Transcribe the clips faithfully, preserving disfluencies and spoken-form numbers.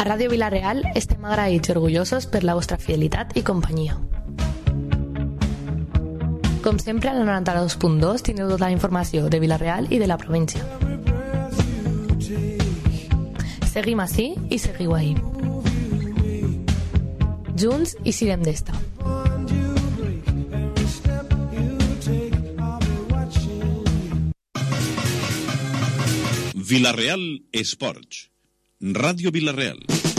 A Ràdio Vila-real estem agraïts i orgullosos per la vostra fidelitat i companyia. Com sempre, a la noranta-dos punt dos tindreu tota la informació de Vila-real i de la província. Seguim ací i seguiu ahí. Junts i sirem d'esta. Vila-real Esports. Ràdio Vila-real.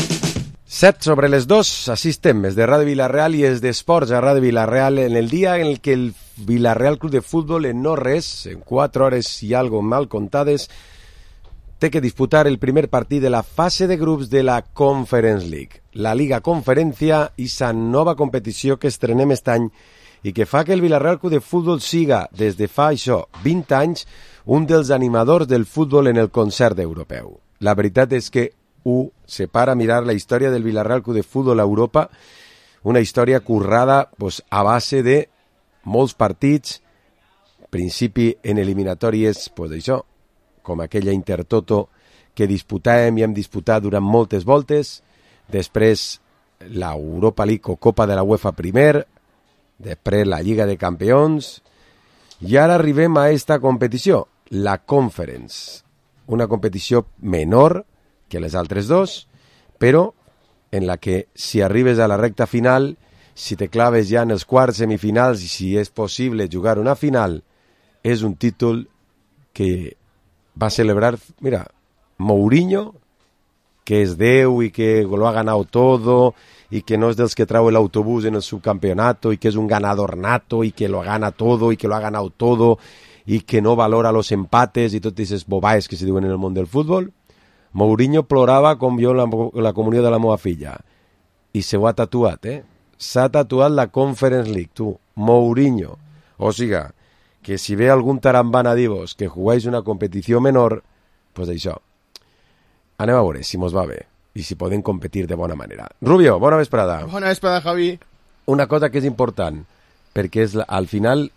Set sobre les dos, així estem, és de Ràdio Vila-real i és d'Esports a Ràdio Vila-real en el dia en el que el Vila-real Club de Futbol en no res, en quatre hores i algo mal contades, té que disputar el primer partit de la fase de grups de la Conference League, la Liga Conferència i sa nova competició que estrenem aquest any i que fa que el Vila-real Club de Futbol siga, des de fa això, vint anys, un dels animadors del futbol en el concert europeu. La veritat és que ho separa mirar la història del Vila-real Club de Futbol a Europa, una història currada pues, a base de molts partits, principi en eliminatòries, pues, això, com aquella Intertoto que disputàvem i hem disputat durant moltes voltes, després la Europa League o Copa de la UEFA primer, després la Lliga de Campions, i ara arribem a esta competició, la Conference, una competició menor que les altres dos, però en la que si arribes a la recta final, si te claves ja en els quarts semifinals i si és possible jugar una final, és un títol que va celebrar, mira, Mourinho, que és Déu i que lo ha ganado todo y que no es dels que trau el autobús en el subcampeonato y que es un ganador nato y que lo gana todo y que lo ha ganado todo y que no valora los empates y totes aquestes bobaes que se diuen en el món del futbol. Mourinho plorava com jo la, la comunió de la meva filla i se ho ha tatuat, eh? S'ha tatuat la Conference League, tu, Mourinho. O siga, que si ve algun tarambana a dir-vos que jugáis una competició menor, pues això. Anem a veure si mos va bé i si podem competir de bona manera. Rubio, bona vesprada. Bona vesprada, Javi. Una cosa que és important, perquè és la, al final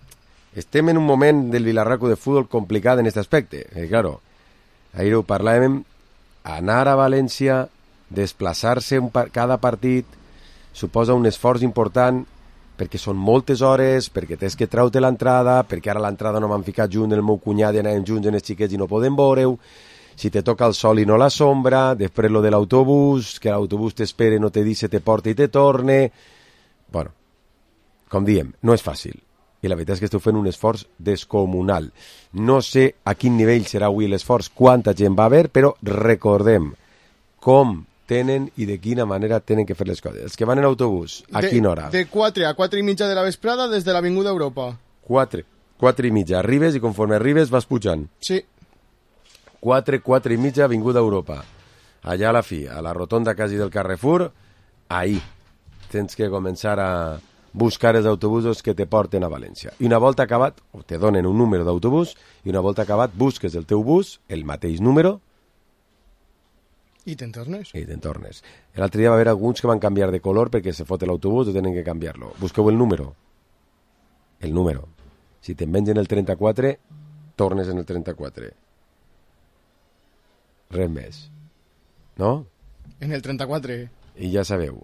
estem en un moment del Vila-real Club de Futbol complicat en aquest aspecte. Eh, claro, ahir ho parlàvem, anar a València, desplaçar-se un par cada partit, suposa un esforç important perquè són moltes hores, perquè tens que treure l'entrada, perquè ara l'entrada no m'han ficat junt el meu cunyat i anàvem junts en els xiquets i no podem veure-ho, si te toca el sol i no la sombra, després lo de l'autobús, que l'autobús t'espere, no te dice, te porta i te torne. Bueno, com diem, no és fàcil. I la veritat és que esteu fent un esforç descomunal. No sé a quin nivell serà avui l'esforç, quanta gent va haver, però recordem com tenen i de quina manera tenen que fer les coses. Els que van en autobús, a de, quina hora? De quatre a quatre i mitja de la vesprada des de l'Avinguda Europa. Quatre, quatre i mitja. Arribes i conforme arribes vas pujant. Sí. Quatre, quatre i mitja, Avinguda Europa. Allà a la fi, a la rotonda quasi del Carrefour, ahí tens que començar a buscar els autobusos que te porten a València. I una volta acabat, o te donen un número d'autobús, i una volta acabat busques el teu bus, el mateix número, i te'n tornes. I te'n tornes. L'altre dia va haver alguns que van canviar de color perquè se fot l'autobús o tenen que canviar-lo. Busqueu el número. El número. Si te'n mengen el trenta-quatre, tornes en el trenta-quatre. Res més. No? En el trenta-quatre. I ja sabeu.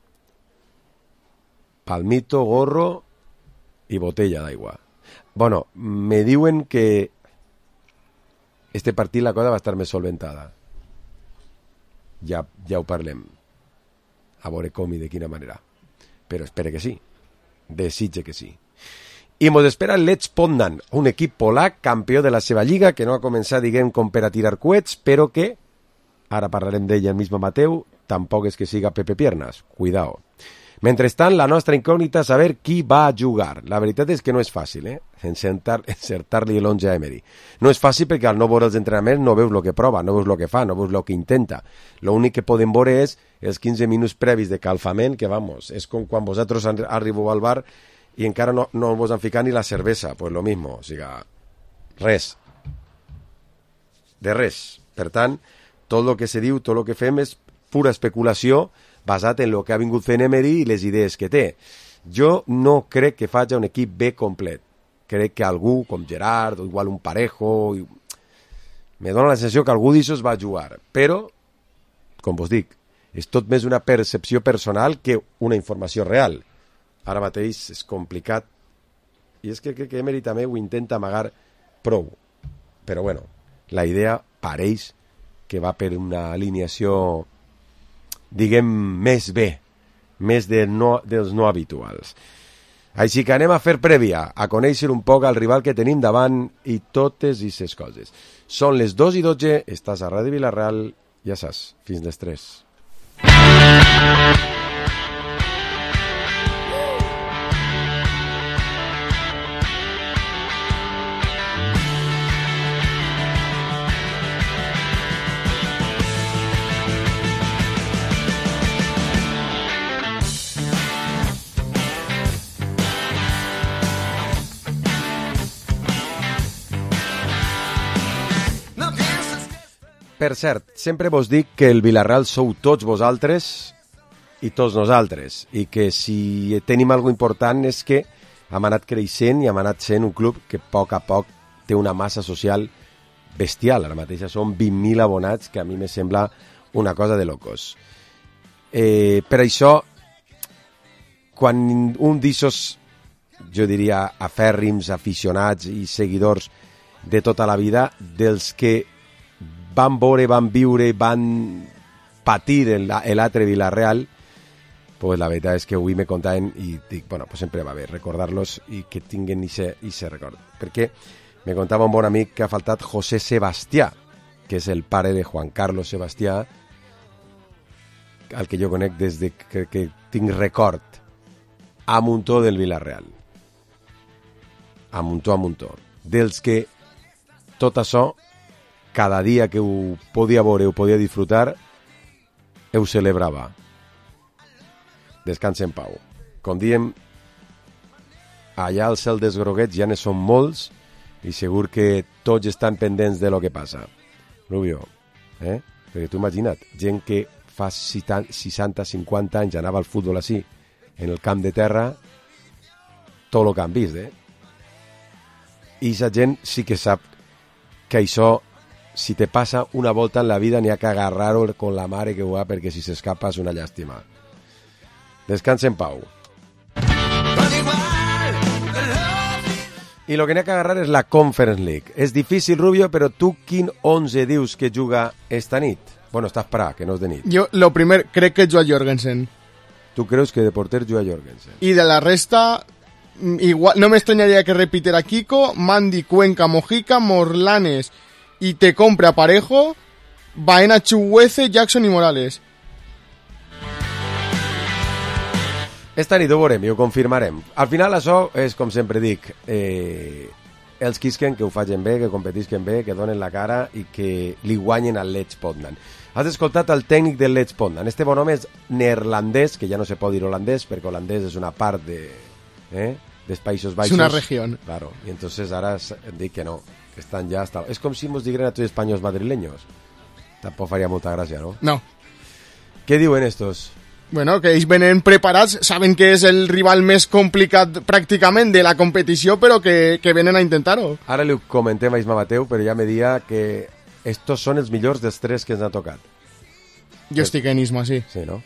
Palmito, gorro i botella d'aigua. Bueno, me diuen que este partit la cosa va estar més solventada. Ja, ja ho parlem. A veure com i de quina manera. Però espere que sí. Desitge que sí. I mos espera l'Edge Poznan, un equip polac, campió de la seva lliga, que no ha començat, diguem, com per a tirar coets, però que, ara parlarem d'ell el mismo Mateu, tampoc és que siga Pepe Piernas. Cuidao. Mentrestant, la nostra incògnita és saber qui va jugar. La veritat és que no és fàcil, eh? Encertar-li l'onze a Emery. No és fàcil perquè al no veure els entrenaments no veus el que prova, no veus el que fa, no veus el que intenta. L'únic que podem veure és els quinze minuts previs de calfament, que, vamos, és com quan vosaltres arribeu al bar i encara no, no vos han ficat ni la cervesa. Pues lo mismo, o sigui, res. De res. Per tant, tot el que se diu, tot el que fem és pura especulació basat en el que ha vingut fent Emery i les idees que té. Jo no crec que faci un equip B complet. Crec que algú, com Gerard, o igual un Parejo, i... me dona la sensació que algú d'això va jugar. Però, com vos dic, és tot més una percepció personal que una informació real. Ara mateix és complicat, i és que crec que Emery també ho intenta amagar prou. Però bueno, la idea pareix que va per una alineació, diguem, més bé, més de no, dels no habituals. Així que anem a fer prèvia, a conèixer un poc el rival que tenim davant i totes aquestes coses. Són les dos i dotze, estàs a Ràdio Vilareal, ja saps, fins les tres. Per cert, sempre vos dic que el Vilareal sou tots vosaltres i tots nosaltres, i que si tenim alguna important és que hem anat creixent i hem anat sent un club que a poc a poc té una massa social bestial. Ara mateix són vint mil abonats, que a mi me sembla una cosa de locos. Eh, per això, quan un d'ixos, jo diria, afèrrims, aficionats i seguidors de tota la vida, dels que van veure, van viure, van patir l'altre Vilareal, pues la veritat és que avui me contaven i dic, bueno, pues sempre va bé recordar-los i que tinguen ese record. Perquè me contava un bon amic que ha faltat José Sebastià, que és el pare de Juan Carlos Sebastià, al que jo conec des de que, que tinc record, a muntó del Vilareal. A muntó, a muntó. Dels que tot això, cada dia que ho podia veure, ho podia disfrutar, ho celebrava. Descansa en pau. Com diem, allà al cel dels groguets ja ne són molts i segur que tots estan pendents de lo que passa. Rubio, eh? Perquè tu imagina't, gent que fa seixanta cinquanta anys anava al futbol així, en el camp de terra, tot el que han vist, eh? I aquesta gent sí que sap que això, si te passa una volta en la vida, n'hi ha que agarrar-ho con la mare que ho ha, perquè si s'escapa és una llàstima. Descansa en pau. I el que n'hi ha que agarrar és la Conference League. És difícil, Rubio, però tu quin onze dius que juga esta nit? Bueno, estàs Praga, que no és de nit. Jo, lo primer, crec que juga Jorgensen. Tu creus que de porter juga Jorgensen? I de la resta, igual, no m'estranyaria que repitiera Kiko, Mandy, Cuenca, Mojica, Morlanes y te compra Parejo, Baena, Chuguece, Jackson i Morales. Esta nit ho veurem i ho confirmarem. Al final això és, com sempre dic, eh, els quisquen que ho facin bé, que competisquen bé, que donen la cara i que li guanyen al Lech Poznan. Has escoltat el tècnic del Lech Poznan. Este bon home és neerlandès, que ja no se pot dir holandès, perquè holandès és una part de, eh, dels Països Baixos. És una regió. Claro, i entonces ara dic que no, que estan ja... Hasta... És com si ens digueren a tots espanyols madrileños. Tampoc faria molta gràcia, no? No. Què diuen estos? Bueno, que ells venen preparats, saben que és el rival més complicat pràcticament de la competició, però que, que venen a intentar-ho. Ara li ho comentem a Isma Mateu, però ja me dia que estos són els millors dels tres que ens han tocat. Jo estic en Isma, sí. Sí, no?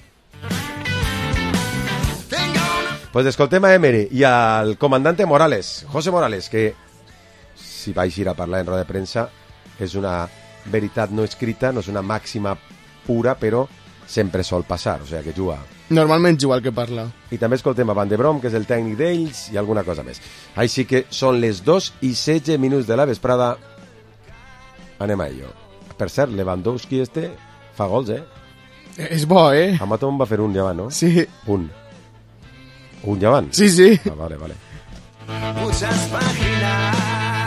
Pues escoltem a Emery i al comandante Morales, José Morales, que si vaig ir a parlar en roda de premsa és una veritat no escrita, no és una màxima pura, però sempre sol passar, o sigui que juga. Normalment juga el que parla. I també escoltem a Van de Brom, que és el tècnic d'ells, i alguna cosa més. Així que són les dos i setze minuts de la vesprada. Anem a ello. Per cert, Lewandowski este fa gols, eh? És bo, eh? A Matom va fer un llevant, no? Sí. Un. Un llevant? Sí, sí. Ah, vale, vale. Muchas páginas.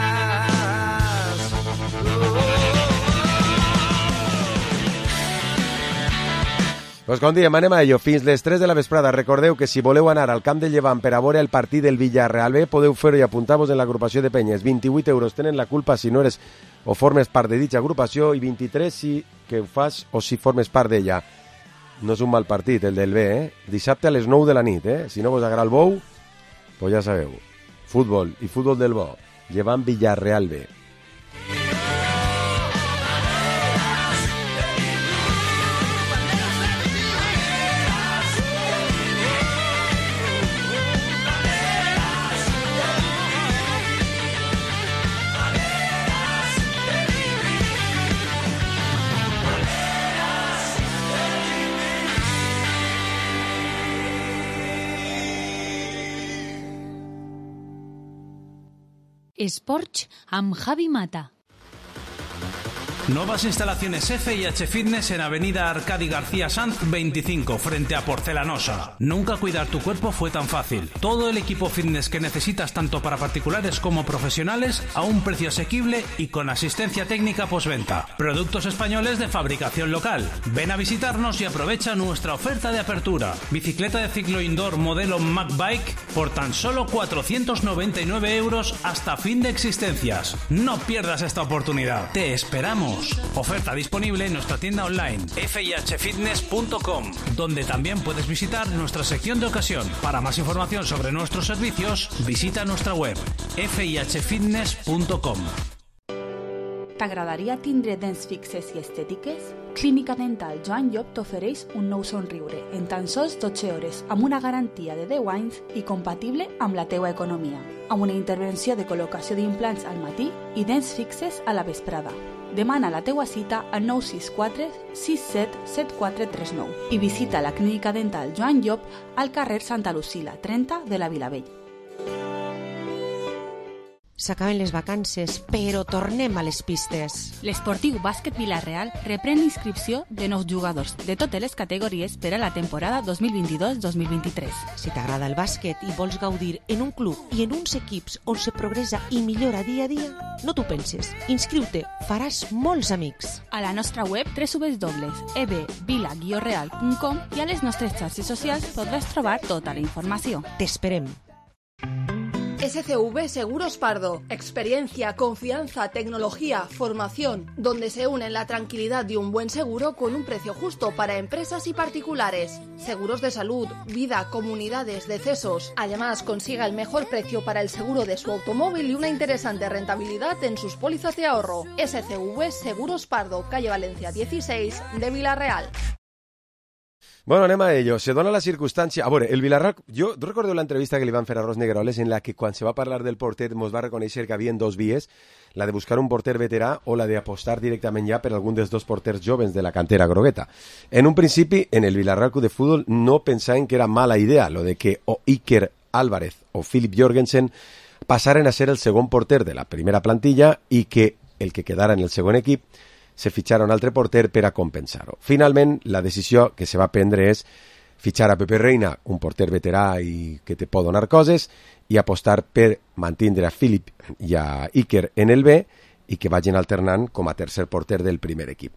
Pues com diem, anem a ello. Fins les tres de la vesprada. Recordeu que si voleu anar al camp de Llevant per a veure el partit del Villarreal B, podeu fer-ho i apuntar-vos en l'agrupació de penyes. vint-i-vuit euros tenen la culpa si no eres o formes part de ditxa agrupació i vint-i-tres si que ho fas o si formes part d'ella. No és un mal partit, el del B, eh? Dissabte a les nou de la nit, eh? Si no vos agrada el bou, pues ja sabeu. Futbol i futbol del bo. Llevant Villarreal B. Esports amb Javi Mata. Nuevas instalaciones F I H Fitness en Avenida Arcadi García Sanz veinticinco, frente a Porcelanosa. Nunca cuidar tu cuerpo fue tan fácil. Todo el equipo fitness que necesitas tanto para particulares como profesionales a un precio asequible y con asistencia técnica postventa. Productos españoles de fabricación local. Ven a visitarnos y aprovecha nuestra oferta de apertura. Bicicleta de ciclo indoor modelo Mac Bike por tan solo cuatrocientos noventa y nueve euros hasta fin de existencias. No pierdas esta oportunidad. Te esperamos. Oferta disponible en nuestra tienda online f i h fitness punto com, donde también puedes visitar nuestra sección de ocasión. Para más información sobre nuestros servicios, visita nuestra web f i h fitness punto com. T'agradaria tindre dents fixes i estètiques? Clínica Dental Joan Llop t'ofereix un nou somriure en tan sols dotze hores amb una garantia de deu anys i compatible amb la teua economia, amb una intervenció de col·locació d'implants al matí i dents fixes a la vesprada. Demana la teua cita al nou sis quatre sis set set quatre tres nou i visita la Clínica Dental Joan Llop al carrer Santa Lucila, trenta de la Vilavella. S'acaben les vacances, però tornem a les pistes. L'esportiu Bàsquet Vila-real reprèn l'inscripció de nous jugadors de totes les categories per a la temporada dos mil vint-i-dos dos mil vint-i-tres. Si t'agrada el bàsquet i vols gaudir en un club i en uns equips on se progressa i millora dia a dia, no t'ho penses. Inscriu-te, faràs molts amics. A la nostra web w w w punt e b vila guió real punt com i a les nostres xarxes socials podràs trobar tota la informació. T'esperem. S C V Seguros Pardo. Experiencia, confianza, tecnología, formación, donde se unen la tranquilidad de un buen seguro con un precio justo para empresas y particulares. Seguros de salud, vida, comunidades, decesos. Además, consiga el mejor precio para el seguro de su automóvil y una interesante rentabilidad en sus pólizas de ahorro. S C V Seguros Pardo, calle Valencia dieciséis de Vila-real. Bueno, anem a ello. Se dona la circumstància... A veure, el Villarreal... Jo recordo l'entrevista que li van fer a Ros Negroles en la que quan se va parlar del porter mos va reconèixer que havien dos vies, la de buscar un porter veterà o la de apostar directament ja per algun dels dos porters jovens de la cantera grogueta. En un principi, en el Villarreal Club de Fútbol no pensaven que era mala idea lo de que o Iker Álvarez o Philip Jorgensen passaren a ser el segon porter de la primera plantilla i que el que quedara en el segon equip se fitxara un altre porter per a compensar-ho. Finalment, la decisió que se va prendre és fitxar a Pepe Reina, un porter veterà i que te pot donar coses, i apostar per mantindre a Philip i a Iker en el B i que vagin alternant com a tercer porter del primer equip.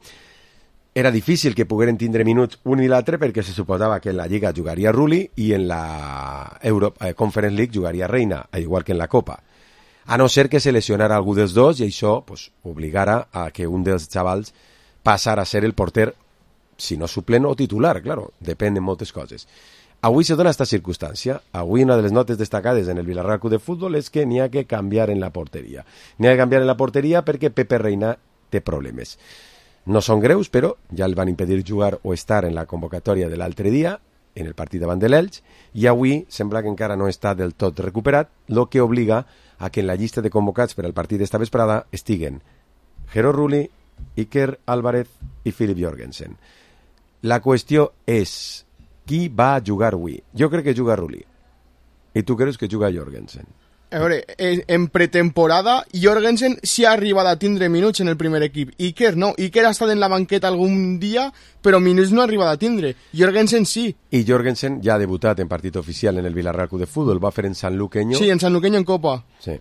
Era difícil que pogueren tindre minuts un i l'altre perquè se suposava que en la Lliga jugaria Rulli i en la Euro eh, Conference League jugaria Reina, igual que en la Copa. A no ser que se lesionara algú dels dos i això pues, obligara a que un dels xavals passara a ser el porter, si no suplent o titular, claro, depèn de moltes coses. Avui se dona aquesta circumstància. Avui una de les notes destacades en el Villarreal Club de Fútbol és que n'hi ha que canviar en la porteria. N'hi ha que canviar en la porteria perquè Pepe Reina té problemes. No són greus, però ja el van impedir jugar o estar en la convocatòria de l'altre dia, en el partit davant de l'Elx, i avui sembla que encara no està del tot recuperat, el que obliga a que en la llista de convocats per al partit d'esta vesprada estiguen Jero Rulli, Iker Álvarez i Philip Jorgensen. La qüestió és qui va jugar avui? Jo crec que juga Rulli. I tu creus que juga Jorgensen? A veure, en pretemporada Jorgensen sí ha arribat a tindre minuts en el primer equip. Iker no. Iker ha estat en la banqueta algun dia, però minuts no ha arribat a tindre. Jorgensen sí. I Jorgensen ja ha debutat en partit oficial en el Villarreal Club de Fútbol. Va fer en San Luqueño. Sí, en San Luqueño en Copa. Sí.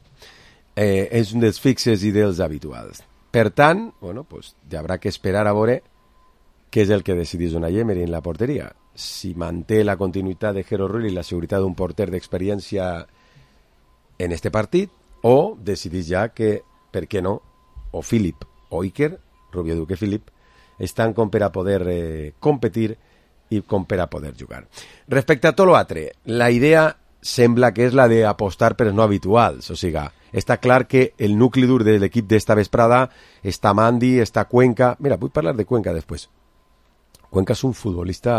Eh, és un dels fixes i dels habituals. Per tant, bueno, pues, ja haurà que esperar a veure què és el que decidís una Emery en la porteria. Si manté la continuïtat de Jero Rulli i la seguretat d'un porter d'experiència en este partit, o decidís ja que, per què no, o Philip o Iker, Rubio Duque Philip, estan com per a poder eh, competir i com per a poder jugar. Respecte a tot l'altre, la idea sembla que és la d'apostar per els no habituals, o sigui, està clar que el nucli dur de l'equip d'esta vesprada està Mandi, està Cuenca... Mira, vull parlar de Cuenca després. Cuenca és un futbolista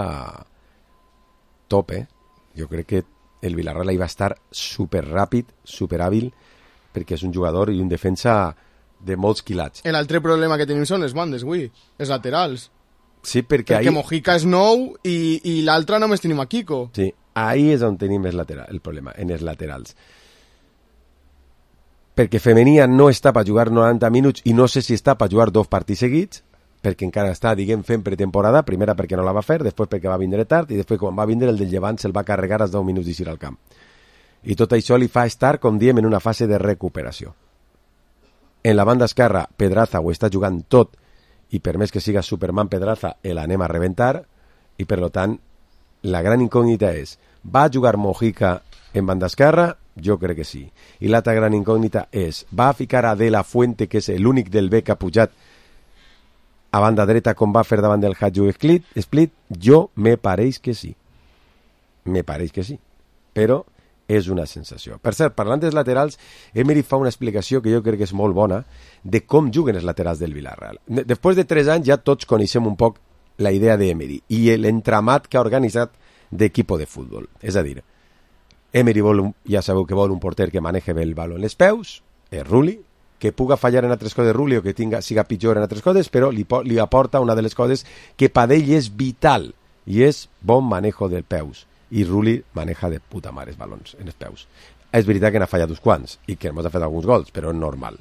top, eh? Jo crec que el Villarreal hi va estar super ràpid, super hàbil, perquè és un jugador i un defensa de molts quilats. L'altre problema que tenim són les bandes, avui, els laterals. Sí, perquè, perquè ahí... Mojica és nou i, i l'altre només tenim a Kiko. Sí, ahí és on tenim el, lateral, el problema, en els laterals. perquè Femenia no està per jugar noranta minuts i no sé si està per jugar dos partits seguits, perquè encara està, diguem, fent pretemporada, primera perquè no la va fer, després perquè va vindre tard, i després quan va vindre el del Llevant se'l va carregar als deu minuts d'eixir al camp. I tot això li fa estar, com diem, en una fase de recuperació. En la banda esquerra, Pedraza ho està jugant tot, i per més que siga Superman Pedraza, l'anem a reventar, i per tant, la gran incògnita és, va jugar Mojica en banda esquerra? Jo crec que sí. I l'altra gran incògnita és, va ficar a De La Fuente, que és l'únic del B que ha pujat a banda dreta com va fer davant del Hadju Split? Jo me pareix que sí. Me pareix que sí. Però és una sensació. Per cert, parlant dels laterals, Emery fa una explicació que jo crec que és molt bona de com juguen els laterals del Villarreal. Després de tres anys ja tots coneixem un poc la idea d'Emery i l'entramat que ha organitzat d'equip de futbol. És a dir, Emery vol, un, ja sabeu que vol un porter que maneje bé el baló en les peus, és Rulli, que puga fallar en altres coses Rulli o que tinga, siga pitjor en altres coses, però li, li aporta una de les coses que per ell és vital, i és bon manejo dels peus. I Rulli maneja de puta mare els balons en els peus. És veritat que n'ha fallat uns quants i que ens ha fet alguns gols, però és normal.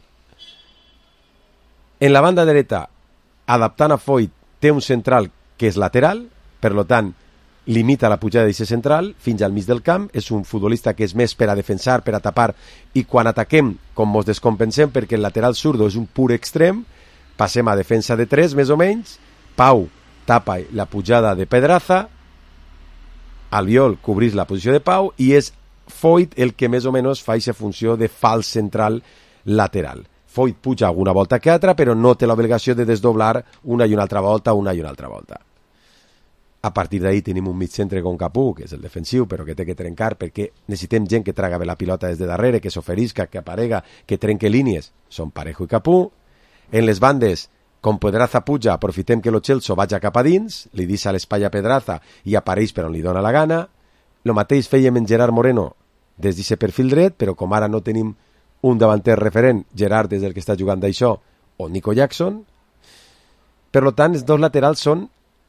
En la banda dreta, adaptant a Foyt, té un central que és lateral, per tant, limita la pujada d'aquest central fins al mig del camp, és un futbolista que és més per a defensar, per a tapar, i quan ataquem, com ens descompensem perquè el lateral zurdo és un pur extrem, passem a defensa de tres, més o menys, Pau tapa la pujada de Pedraza, Albiol cobrís la posició de Pau, i és Foyt el que més o menys fa aquesta funció de fals central lateral. Foyt puja alguna volta que altra, però no té l'obligació de desdoblar una i una altra volta, una i una altra volta. A partir d'ahí tenim un mig centre com Capú, que és el defensiu, però que té que trencar perquè necessitem gent que traga bé la pilota des de darrere, que s'oferisca, que aparega, que trenque línies. Són Parejo i Capú. En les bandes, com Pedraza puja, aprofitem que lo Celso vaja cap a dins, li deixa l'espai a Pedraza i apareix per on li dona la gana. Lo mateix fèiem en Gerard Moreno des d'aquest perfil dret, però com ara no tenim un davanter referent, Gerard és el que està jugant d'això, o Nico Jackson. Per tant, els dos laterals són,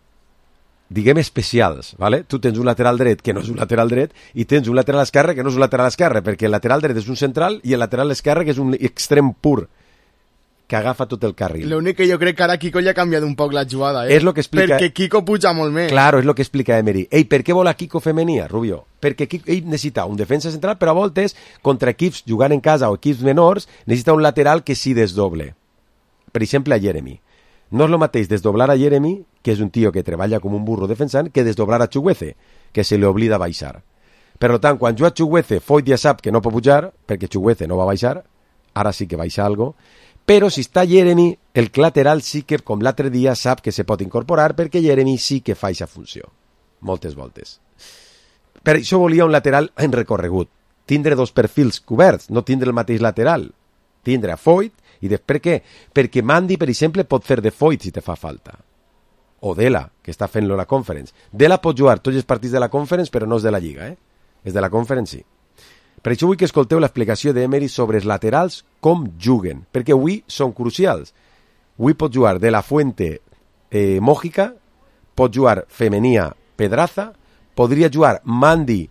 diguem, especials, ¿vale? Tu tens un lateral dret que no és un lateral dret i tens un lateral esquerre que no és un lateral esquerre, perquè el lateral dret és un central i el lateral esquerre que és un extrem pur que agafa tot el carril. L'únic que jo crec que ara Kiko ja ha canviat un poc la jugada, eh? És lo que explica... Perquè Kiko puja molt més. Claro, és lo que explica Emery. Ei, per què vol a Kiko Femenia, Rubio? Perquè Kiko, ell necessita un defensa central, però a voltes, contra equips jugant en casa o equips menors, necessita un lateral que sí desdoble. Per exemple, a Jeremy. No és el mateix desdoblar a Jeremy, que és un tio que treballa com un burro defensant, que desdoblar a Chuguece, que se li oblida baixar. Per tant, quan juga Chuguece, Foyt ja sap que no pot pujar, perquè Chuguece no va baixar, ara sí que baixa algo, però si està Jeremy, el lateral sí que, com l'altre dia, sap que se pot incorporar, perquè Jeremy sí que fa aquesta funció. Moltes voltes. Per això volia un lateral en recorregut. Tindre dos perfils coberts, no tindre el mateix lateral. Tindre a Foyt, i després què? Perquè Mandy, per exemple, pot fer de Foyt si te fa falta. O Dela, que està fent-lo a la Conference. Dela pot jugar tots els partits de la Conference, però no és de la Lliga, eh? És de la Conference, sí. Per això vull que escolteu l'explicació d'Emery sobre els laterals, com juguen, perquè avui són crucials. Avui pot jugar De La Fuente eh, Mojica, pot jugar Femenia Pedraza, podria jugar Mandy,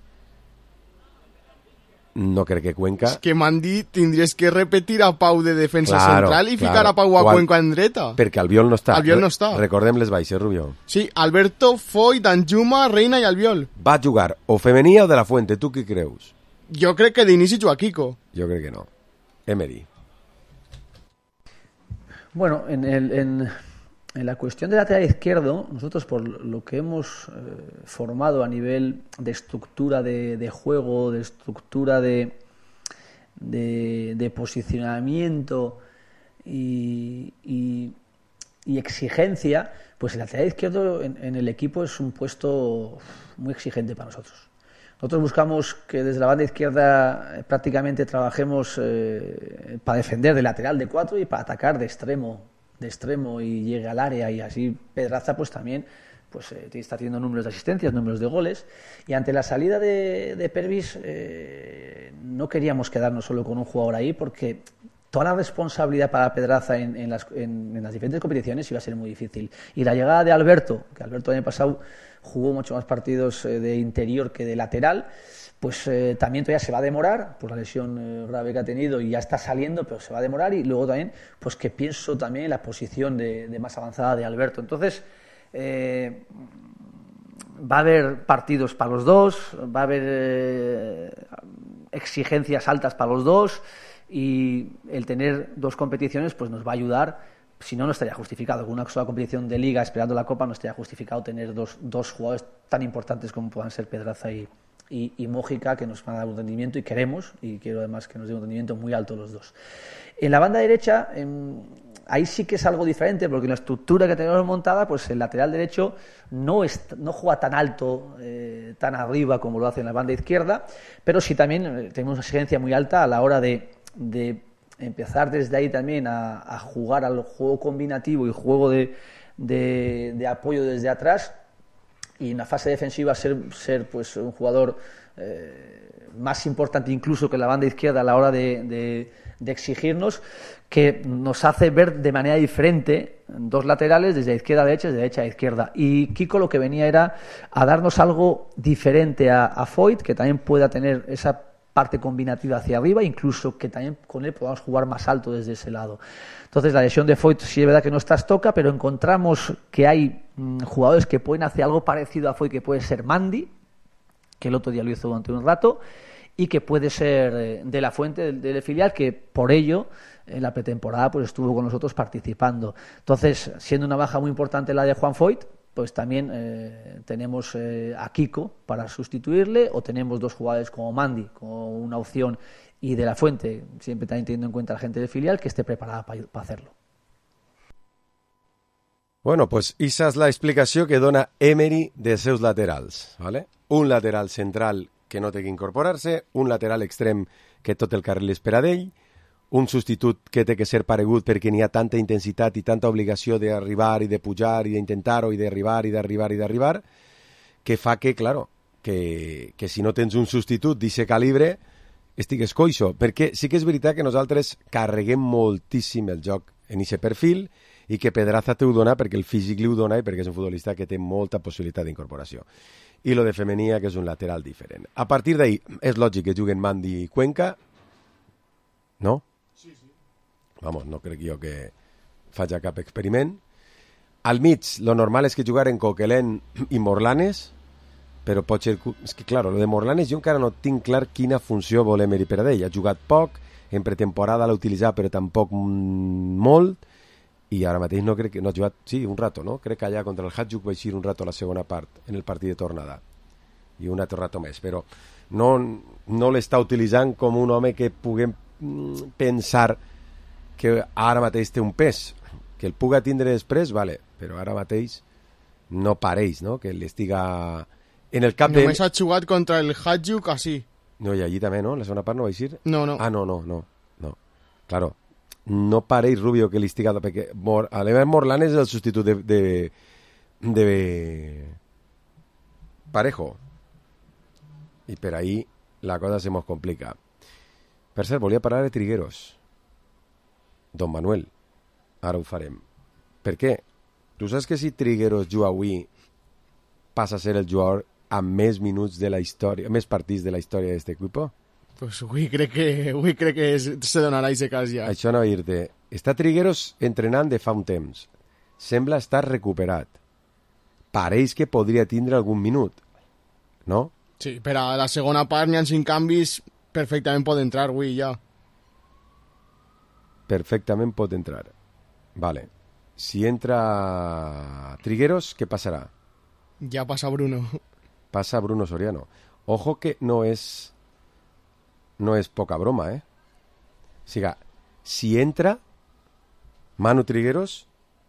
no crec que Cuenca... És que Mandy tindries que repetir a Pau de defensa claro, central i ficar claro. a Pau a Qual... Cuenca en dreta. Perquè Albiol no està. Albiol no està. Recordem les baixes, Rubio. Sí, Alberto, Foyt, Danjuma, Reina i Albiol. Va jugar o Femenia o De La Fuente, tu què creus? Jo crec que d'inici juga Kiko. Jo crec que no. Emery. Bueno, en el... En... En la cuestión del lateral izquierdo, nosotros por lo que hemos eh, formado a nivel de estructura de, de juego, de estructura de, de, de posicionamiento y, y, y exigencia, pues el lateral izquierdo en, en el equipo es un puesto muy exigente para nosotros. Nosotros buscamos que desde la banda izquierda eh, prácticamente trabajemos eh, para defender de lateral de cuatro y para atacar de extremo de extremo y llegue al área, y así Pedraza pues también pues eh, está teniendo números de asistencias, números de goles, y ante la salida de, de Pervis eh, no queríamos quedarnos solo con un jugador ahí, porque toda la responsabilidad para Pedraza en, en, las, en, en las diferentes competiciones iba a ser muy difícil, y la llegada de Alberto, que Alberto el año pasado jugó mucho más partidos eh, de interior que de lateral, pues eh, también todavía se va a demorar por la lesión eh, grave que ha tenido y ya está saliendo, pero se va a demorar. Y luego también, pues que pienso también en la posición de, de más avanzada de Alberto. Entonces, eh, va a haber partidos para los dos, va a haber eh, exigencias altas para los dos, y el tener dos competiciones pues nos va a ayudar. Si no, no estaría justificado. Con una sola competición de liga esperando la Copa no estaría justificado tener dos, dos jugadores tan importantes como puedan ser Pedraza y, y, y Mójica, que nos van a dar un rendimiento, y queremos, y quiero además que nos dé un rendimiento muy alto los dos. En la banda derecha, en, ahí sí que es algo diferente, porque en la estructura que tenemos montada, pues el lateral derecho no, es, no juega tan alto, eh, tan arriba como lo hace en la banda izquierda, pero sí también eh, tenemos una exigencia muy alta a la hora de, de empezar desde ahí también a, a jugar al juego combinativo y juego de, de, de apoyo desde atrás, y en la fase defensiva ser, ser pues un jugador eh, más importante incluso que la banda izquierda a la hora de, de, de exigirnos, que nos hace ver de manera diferente dos laterales, desde izquierda a derecha, desde derecha a izquierda. Y Kiko lo que venía era a darnos algo diferente a, a Foyt, que también pueda tener esa parte combinativa hacia arriba, incluso que también con él podamos jugar más alto desde ese lado. Entonces la lesión de Foyt sí es verdad que nos trastoca, pero encontramos que hay mmm, jugadores que pueden hacer algo parecido a Foyt, que puede ser Mandy, que el otro día lo hizo durante un rato, y que puede ser eh, De La Fuente del, del filial, que por ello en la pretemporada pues estuvo con nosotros participando. Entonces, siendo una baja muy importante la de Juan Foyt, pues también eh, tenemos eh, a Kiko para sustituirle, o tenemos dos jugadores como Mandy, como una opción, y De La Fuente, siempre también teniendo en cuenta a la gente del filial, que esté preparada para pa hacerlo. Bueno, pues esa és l'explicació que dona Emery de seus laterals, ¿vale? Un lateral central que no té que incorporar-se, un lateral extrem que tot el carril és per a d'ell, un substitut que té que ser paregut perquè n'hi ha tanta intensitat i tanta obligació d'arribar i de pujar i d'intentar-ho i d'arribar i d'arribar i d'arribar, que fa que, claro, que, que si no tens un substitut d'aquest calibre estigues coixo, perquè sí que és veritat que nosaltres carreguem moltíssim el joc en aquest perfil i que Pedraza te ho dona perquè el físic li ho dona i perquè és un futbolista que té molta possibilitat d'incorporació. I lo de Femenia, que és un lateral diferent. A partir d'ahí, és lògic que juguen Mandy i Cuenca, no? Vamos, no crec jo que faci cap experiment. Al mig, lo normal és que jugaren Coquelin i Morlanes, però pot ser... És que, clar, lo de Morlanes jo encara no tinc clar quina funció vol Emery per a ell. Ha jugat poc, en pretemporada l'ha utilitzat, però tampoc molt, i ara mateix no crec que... No ha jugat, sí, un rato, no? Crec que allà contra el Hajduk va eixir un rato a la segona part, en el partit de tornada, i un altre rato més, però no, no l'està utilitzant com un home que puguem pensar que ara mateix té un pes, que el puga tindre després, vale, però ara mateix no pareix, no?, que l'estiga en el cap de... Només ha jugat contra el Hajduk així. No, i allí també, no? La segona part no va eixir? No, no. Ah, no, no, no, no. Claro, no pareix Rubio que l'estiga, perquè Mor... Alem Morlan és el substitut de, de, de Parejo, i per ahí la cosa se mos complica. Per cert, volia parlar de Trigueros. Don Manuel, ara ho farem. Per què? Tu saps que si Trigueros juga avui passa a ser el jugador amb més minuts de la història, més partits de la història d'aquest equip? Pues avui crec que, avui crec que es, se donarà aquest cas ja. Això no va dir-te. Està Trigueros entrenant de fa un temps. Sembla estar recuperat. Pareix que podria tindre algun minut, no? Sí, però a la segona part n'hi ha cinc canvis, perfectament pot entrar avui ja. Perfectament pot entrar. Vale. Si entra Trigueros, què passarà? Ja passa Bruno. Passa Bruno Soriano. Ojo que no és no és poca broma, eh? O sigui, si entra Manu Trigueros,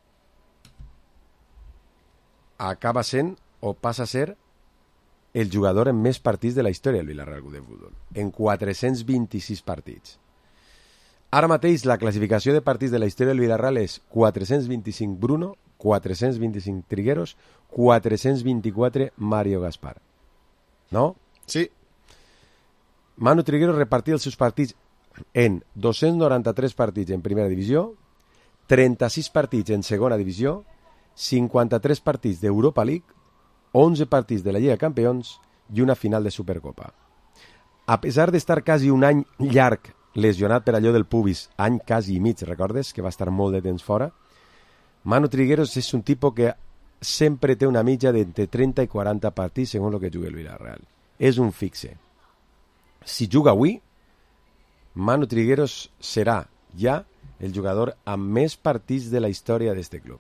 acaba sent o passa a ser el jugador amb més partits de la història del Villarreal Club de Futbol, en quatre-cents vint-i-sis partits. Ara mateix la classificació de partits de la història del Villarreal és quatre-cents vint-i-cinc Bruno, quatre-cents vint-i-cinc Trigueros, quatre-cents vint-i-quatre Mario Gaspar. No? Sí. Manu Trigueros repartia els seus partits en dos-cents noranta-tres partits en primera divisió, trenta-sis partits en segona divisió, cinquanta-tres partits d'Europa League, onze partits de la Lliga de Campions i una final de Supercopa. a pesar d'estar quasi un any llarg lesionat per allò del pubis, any quasi i mig, recordes? Que va estar molt de temps fora. Manu Trigueros és un tipus que sempre té una mitja d'entre trenta i quaranta partits segons el que juga el Villarreal. És un fixe. Si juga avui, Manu Trigueros serà ja el jugador amb més partits de la història d'este club.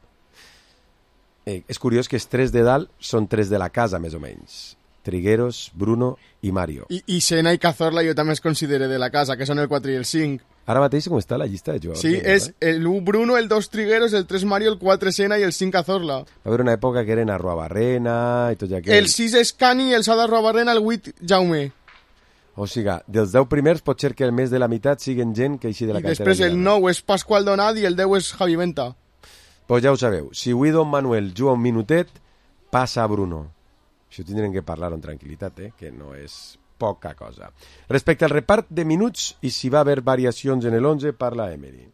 Eh, és curiós que els tres de dalt són tres de la casa, més o menys. Trigueros, Bruno i Mario. I, i Sena i Cazorla jo també es considere de la casa, que són el quatre i el cinc. Ara mateix com està la llista de jugadors? Sí, és el u Bruno, el dos Trigueros, el tres Mario, el quatre Sena i el cinc Cazorla. Va haver una època que eren Arruabarrena i tot aquell. El sis és Cani, el set Arruabarrena, el vuit Jaume. O sigui, dels deu primers pot ser que el més de la meitat siguin gent que així de la I cantera. després el nou és Pasqual Donat i el deu és Javi Venta. Pues ja ho sabeu, si avui Don Manuel juga un minutet, passa a Bruno. Això tindrem que parlar amb tranquil·litat, eh? Que no és poca cosa. Respecte al repart de minuts i si va haver variacions en el once, parla Emery.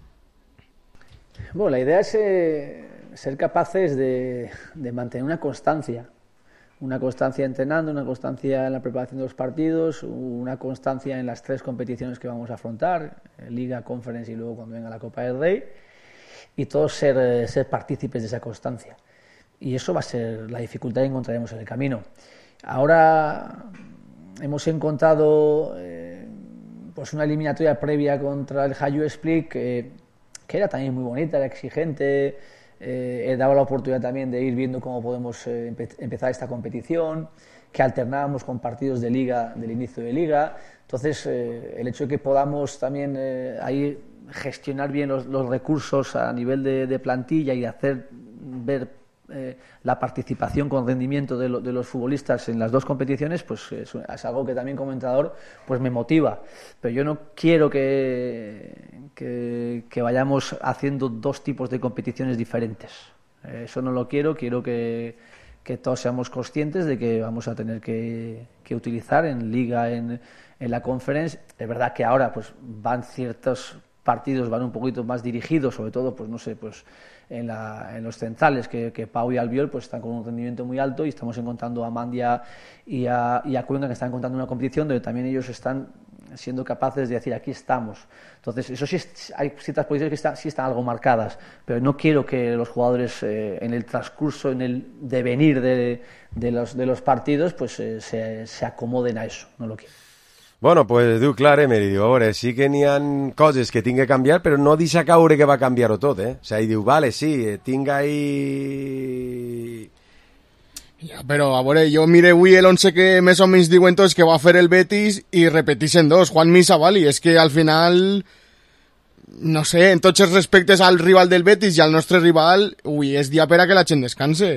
Bueno, la idea es eh, ser capaces de, de mantener una constancia. Una constancia entrenando, una constancia en la preparación de los partidos, una constancia en las tres competiciones que vamos a afrontar, Liga, Conference y luego cuando venga la Copa del Rey, y todos ser, ser partícipes de esa constancia. Y eso va a ser la dificultad que encontraremos en el camino. Ahora hemos encontrado eh, pues una eliminatoria previa contra el Hajduk Split que, que era también muy bonita, era exigente, eh, daba la oportunidad también de ir viendo cómo podemos eh, empe empezar esta competición, que alternábamos con partidos de liga, del inicio de liga. Entonces eh, el hecho de que podamos también eh, ahí gestionar bien los, los recursos a nivel de, de plantilla y hacer ver Eh, la participación con rendimiento de, lo, de los futbolistas en las dos competiciones, pues es, es algo que también como entrenador pues me motiva, pero yo no quiero que, que, que vayamos haciendo dos tipos de competiciones diferentes, eh, eso no lo quiero, quiero que, que todos seamos conscientes de que vamos a tener que, que utilizar en Liga, en, en la Conference. Es verdad que ahora pues van ciertos partidos, van un poquito más dirigidos, sobre todo pues no sé, pues En, la, en los centrales, que, que Pau y Albiol pues están con un rendimiento muy alto y estamos encontrando a Mandia y a, y a Cuenca que están encontrando una competición donde también ellos están siendo capaces de decir aquí estamos. Entonces eso sí, hay ciertas posiciones que están, sí están algo marcadas, pero no quiero que los jugadores eh, en el transcurso, en el devenir de, de, los, de los partidos pues eh, se, se acomoden a eso, no lo quiero. Bueno, pues diu clar, Emery, diu, a veure, sí que n'hi ha coses que tinc que canviar, però no deixa caure que va canviar-ho tot, eh? O sigui, diu, vale, sí, tinc ahí... Ja, però, a veure, jo mire avui el once que més o menys diuen tots que va fer el Betis i repetixen dos, Juan Misa, Vali, és que al final, no sé, en tots els respectes al rival del Betis i al nostre rival, ui, és dia per a que la gent descanse.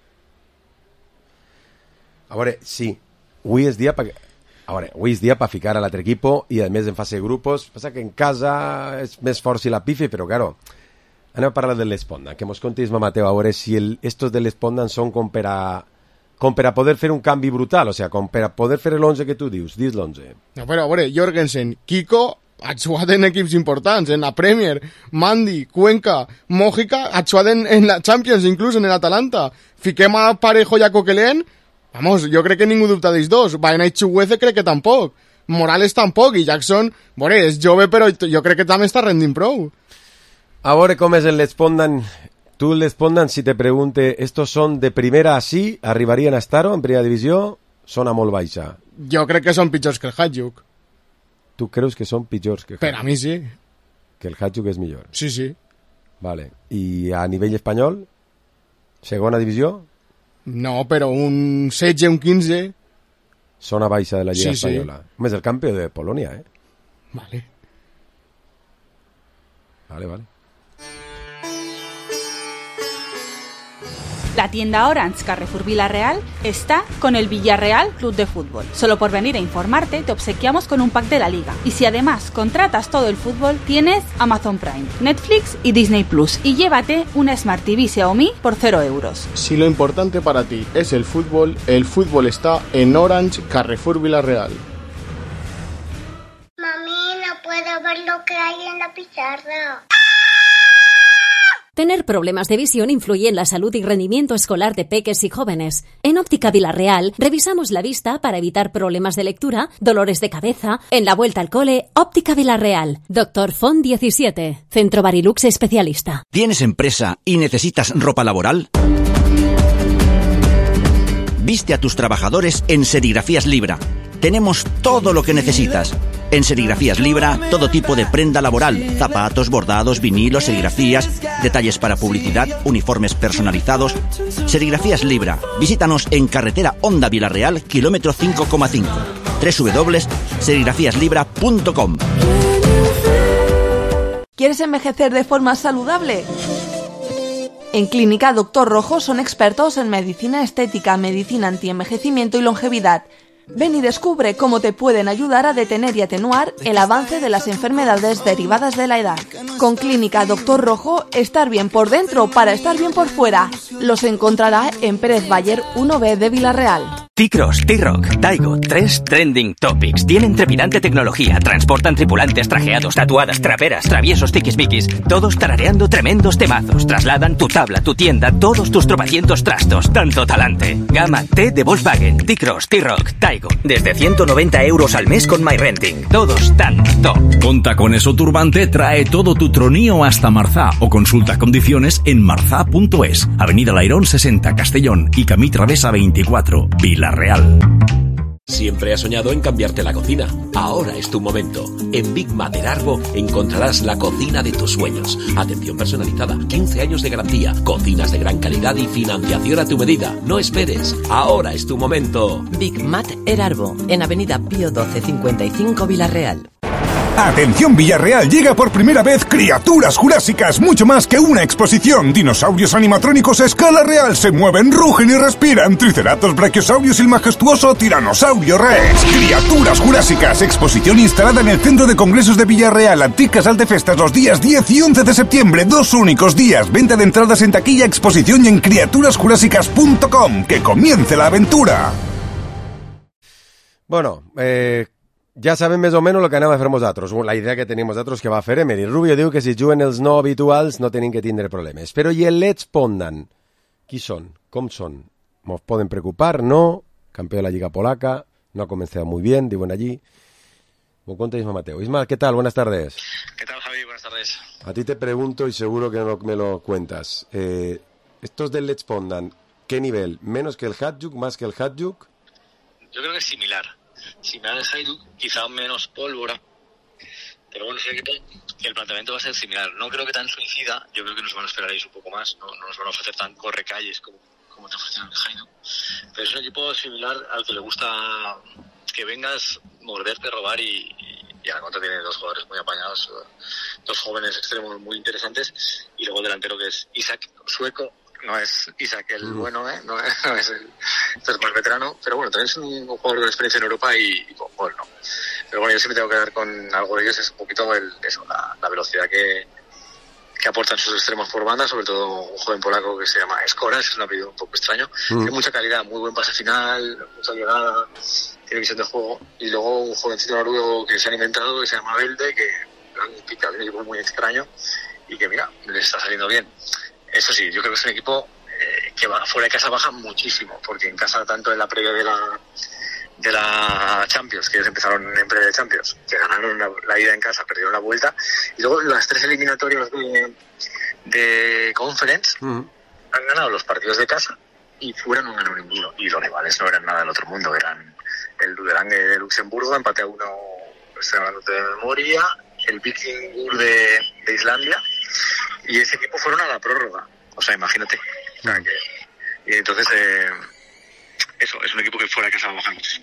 A veure, sí, avui és dia perquè... A veure, avui és dia per ficar a l'altre equipo i a més en fase de grupos. Passa que en casa és més fort si la pifi, però claro, anem a parlar de l'Esponda, que mos contis, Mateo, a veure si el, estos de l'Esponda són com per a com per a poder fer un canvi brutal, o sigui, com per a poder fer l'onze que tu dius, dis l'onze. No, però a veure, Jorgensen, Kiko ha jugat en equips importants, en la Premier, Mandy, Cuenca, Mójica, ha jugat en, en la Champions, inclús en l'Atalanta. Fiquem a Parejo i a Coquelin. Vamos, jo crec que ningú dubta d'ells dos. Baena i Chuguece crec que tampoc. Morales tampoc. I Jackson, veure, és jove, però jo crec que també està rendint prou. A veure com és el Lespondan. Tu, el Lespondan, si te pregunte, ¿estos son de primera así? ¿Arribarien a estar-ho en primera divisió? Són a molt baixa. Jo crec que són pitjors que el Hajduk. Tu creus que són pitjors que el Hajduk? Per a mi sí. Que el Hajduk és millor. Sí, sí. Vale. I a nivell espanyol? Segona divisió? No, però un setze, un quinze... Són a baixa de la Lliga sí, Espanyola. Sí. Home, és el campió de Polònia, eh? Vale. Vale, vale. La tienda Orange Carrefour Villarreal está con el Villarreal Club de Fútbol. Solo por venir a informarte te obsequiamos con un pack de la liga. Y si además contratas todo el fútbol, tienes Amazon Prime, Netflix y Disney Plus. Y llévate una Smart T V Xiaomi por cero euros. Si lo importante para ti es el fútbol, el fútbol está en Orange Carrefour Villarreal. Mami, no puedo ver lo que hay en la pizarra. Tener problemas de visión influye en la salud y rendimiento escolar de peques y jóvenes. En Óptica Vilarreal revisamos la vista para evitar problemas de lectura, dolores de cabeza. En la vuelta al cole, Óptica Vilarreal. Doctor Font diecisiete. Centro Barilux especialista. ¿Tienes empresa y necesitas ropa laboral? Viste a tus trabajadores en Serigrafías Libra. Tenemos todo lo que necesitas. En Serigrafías Libra, todo tipo de prenda laboral, zapatos, bordados, vinilos, serigrafías, detalles para publicidad, uniformes personalizados. Serigrafías Libra. Visítanos en carretera Honda Vilarreal, kilómetro cinco coma cinco. doble u doble u doble u punto serigrafías libra punto com. ¿Quieres envejecer de forma saludable? En Clínica Doctor Rojo son expertos en medicina estética, medicina antienvejecimiento y longevidad. Ven y descubre cómo te pueden ayudar a detener y atenuar el avance de las enfermedades derivadas de la edad. Con Clínica Doctor Rojo, estar bien por dentro para estar bien por fuera. Los encontrará en Pérez Bayer uno B de Vilarreal. T-Cross, T-Rock, Taigo, tres Trending Topics. Tienen trepidante tecnología, transportan tripulantes trajeados, tatuadas, traperas, traviesos, tiquismiquis, todos tarareando tremendos temazos. Trasladan tu tabla, tu tienda, todos tus tropecientos trastos. Tanto talante. Gama T de Volkswagen, T-Cross, T-Rock, Taigo. Desde ciento noventa euros al mes con MyRenting. Todos tan top. Conta con eso Turbante, trae todo tu tronío hasta Marzá o consulta condiciones en marzá punto es. Avenida Lairón sesenta, Castellón y Camí Travesa veinticuatro, Vilarreal. Siempre has soñado en cambiarte la cocina. Ahora es tu momento. En Big Mat Erarbo encontrarás la cocina de tus sueños. Atención personalizada, quince años de garantía, cocinas de gran calidad y financiación a tu medida. No esperes. Ahora es tu momento. Big Mat Erarbo, en Avenida Pío doce cincuenta y cinco, Vilarreal. Atención Villarreal, llega por primera vez Criaturas Jurásicas, mucho más que una exposición. Dinosaurios animatrónicos a escala real se mueven, rugen y respiran. Triceratops, Brachiosaurios y el majestuoso Tiranosaurio Rex. Criaturas Jurásicas, exposición instalada en el Centro de Congresos de Villarreal, Anticas Altefestas, los días diez y once de septiembre, dos únicos días. Venta de entradas en taquilla, exposición y en criaturas jurásicas punto com. ¡Que comience la aventura! Bueno, eh... ja sabem més o menys el que anem a fer nosaltres. La idea que tenim nosaltres que va fer Emery. Rubio diu que si juguen els no habituals no tenim que tindre problemes. Però i el Let's Pondan? Qui són? Com són? ¿Nos poden preocupar? No. Campeón de la Liga Polaca. No ha comenzado muy bien, diuen allí. Me cuenta Isma Mateo. Isma, ¿qué tal? Buenas tardes. ¿Qué tal, Javi? Buenas tardes. A ti te pregunto y seguro que no me lo cuentas. Eh, estos del Let's Pondan, ¿qué nivel? ¿Menos que el Hajduk? ¿Más que el Hajduk? Yo creo que es similar. Similar al Hajduk, quizá menos pólvora, pero bueno, sí que el planteamiento va a ser similar. No creo que tan suicida, yo creo que nos van a esperar ahí un poco más, no, no nos van a ofrecer tan correcalles como, como te ofrecen el Hajduk, pero es un equipo similar al que le gusta que vengas, morderte, robar y, y, y a la contra tiene dos jugadores muy apañados, dos jóvenes extremos muy interesantes y luego el delantero que es Isaac, sueco. No es Isaac el bueno, ¿eh? No es, no es el, es más veterano, pero bueno, también es un jugador con experiencia en Europa y, y con gol, ¿no? Pero bueno, yo siempre tengo que dar con algo de ellos, es un poquito el, eso, la, la velocidad que, que aportan sus extremos por banda, sobre todo un joven polaco que se llama Skoras, es un apellido un poco extraño, mm. tiene mucha calidad, muy buen pase final, mucha llegada, tiene visión de juego, y luego un jovencito noruego que se han inventado que se llama Belde, que pica, un equipo muy extraño y que mira, le está saliendo bien. Eso sí, yo creo que es un equipo eh, que va, fuera de casa baja muchísimo, porque en casa, tanto en la previa de la de la Champions, que ellos empezaron en previa de Champions, que ganaron la, la ida en casa, perdieron la vuelta, y luego las tres eliminatorias de, de Conference mm. han ganado los partidos de casa y fuera no ganaron ninguno. Y los rivales no eran nada del otro mundo, eran el Luderang de Luxemburgo, empate a uno, estoy hablando de memoria, el Vikingur de, de Islandia, y ese equipo fueron a la prórroga, o sea, imagínate. O sea, que, y entonces, eh, eso, es un equipo que fuera de casa va a bajar muchísimo.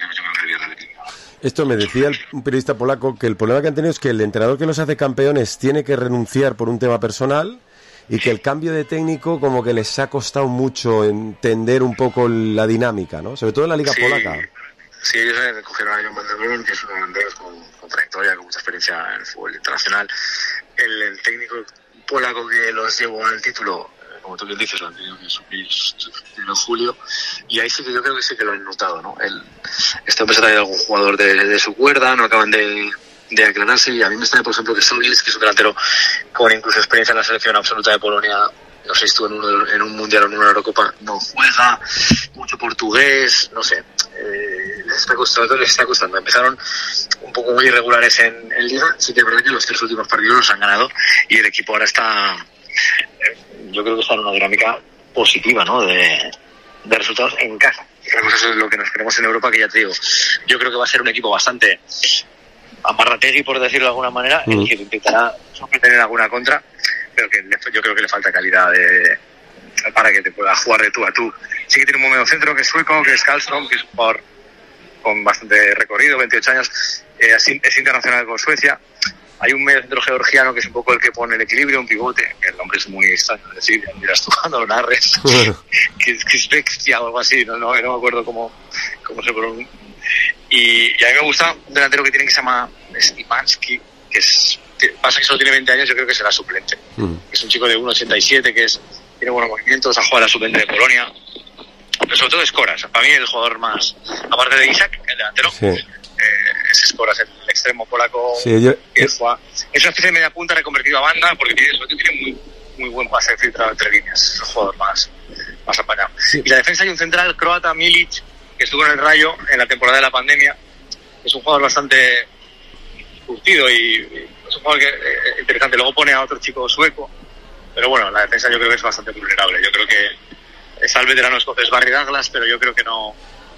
Esto me decía el, un periodista polaco que el problema que han tenido es que el entrenador que los hace campeones tiene que renunciar por un tema personal y que el cambio de técnico como que les ha costado mucho entender un poco la dinámica, ¿no? Sobre todo en la Liga sí, Polaca. Sí, ellos eh, cogieron a John Van der Bellen, que es un holandés con, con trayectoria, con mucha experiencia en el fútbol internacional. El, el técnico polaco que los llevó al título, como tú bien dices, lo han tenido que subir en julio, y ahí sí que yo creo que sí que lo han notado, ¿no? El, este hombre se ha traído algún jugador de, de su cuerda, no acaban de, de aclararse, y a mí me está, por ejemplo, que Solis, que es un delantero con incluso experiencia en la selección absoluta de Polonia, no sé si estuvo en, uno, en un mundial o en una Eurocopa, no juega, mucho portugués, no sé, eh, les está costando, les está costando. Empezaron un poco muy irregulares en, en Liga, sí que es verdad que los tres últimos partidos los han ganado y el equipo ahora está, eh, yo creo que está en una dinámica positiva, ¿no? De, de resultados en casa. Otra cosa es lo que nos queremos en Europa, que ya te digo, yo creo que va a ser un equipo bastante amarrategui, por decirlo de alguna manera, mm. el que intentará tener alguna contra, pero que le, yo creo que le falta calidad de, para que te pueda jugar de tú a tú. Sí que tiene un medio centro que es sueco, que es Karlström, que es un jugador con bastante recorrido, veintiocho años, eh, es, es internacional con Suecia. Hay un medio centro georgiano que es un poco el que pone el equilibrio, un pivote, que el nombre es muy extraño, es decir, miras tú cuando lo narres, que, que es Bexia o algo así, no, no, no me acuerdo cómo, cómo se pronuncia. Y, y a mí me gusta un delantero que tiene que se llama Stimansky, que es, que pasa que solo tiene veinte años, yo creo que será suplente. Mm. Es un chico de uno ochenta y siete que es, tiene buenos movimientos, ha jugado a la suplente de Polonia, pero sobre todo es Skoras, para mí el jugador más, aparte de Isak, el delantero, sí. eh, es Skoras, el, el extremo polaco, sí, yo, que juega, es una especie de media punta reconvertido a banda, porque tiene, tiene muy, muy buen pase filtrado entre líneas, es el jugador más, más apañado. Sí. Y la defensa hay un central croata, Milic, que estuvo en el Rayo en la temporada de la pandemia, es un jugador bastante curtido y, y es un jugador que, eh, interesante. Luego pone a otro chico sueco, pero bueno, la defensa yo creo que es bastante vulnerable. Yo creo que está el veterano escocés Barry Douglas, pero yo creo que no,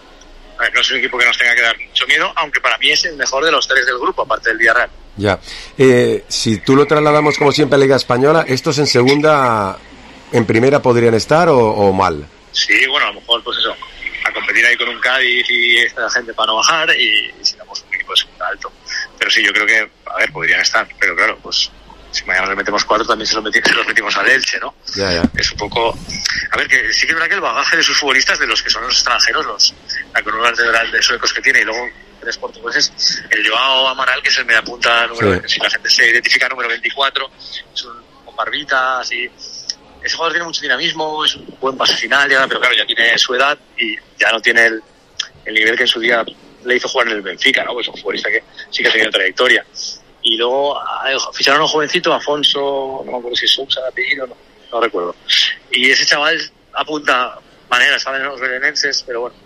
a ver, no es un equipo que nos tenga que dar mucho miedo, aunque para mí es el mejor de los tres del grupo, aparte del Villarreal. Ya, eh, si tú lo trasladamos como siempre a Liga Española, ¿estos en segunda, en primera podrían estar o, o mal? Sí, bueno, a lo mejor pues eso, a competir ahí con un Cádiz y esta gente para no bajar y, y si damos un equipo de segunda alto. Pero sí, yo creo que, a ver, podrían estar, pero claro, pues si mañana le metemos cuatro también se los, meti- se los metimos al Elche, ¿no? Ya, ya. Es un poco, a ver, que sí que es verdad que el bagaje de sus futbolistas, de los que son los extranjeros, los la columna vertebral de suecos que tiene y luego tres portugueses, el Joao Amaral, que es el mediapunta número, sí. si la gente se identifica número veinticuatro, es un con barbita, así. Ese jugador tiene mucho dinamismo, es un buen pase final, ya, pero claro, ya tiene su edad y ya no tiene el, el nivel que en su día le hizo jugar en el Benfica, ¿no? Pues es un futbolista que sí que ha tenido trayectoria. Y luego ficharon a un jovencito, Afonso, no me acuerdo si es Sousa de apellido, no, no recuerdo. Y ese chaval apunta maneras, saben los belenenses, pero bueno,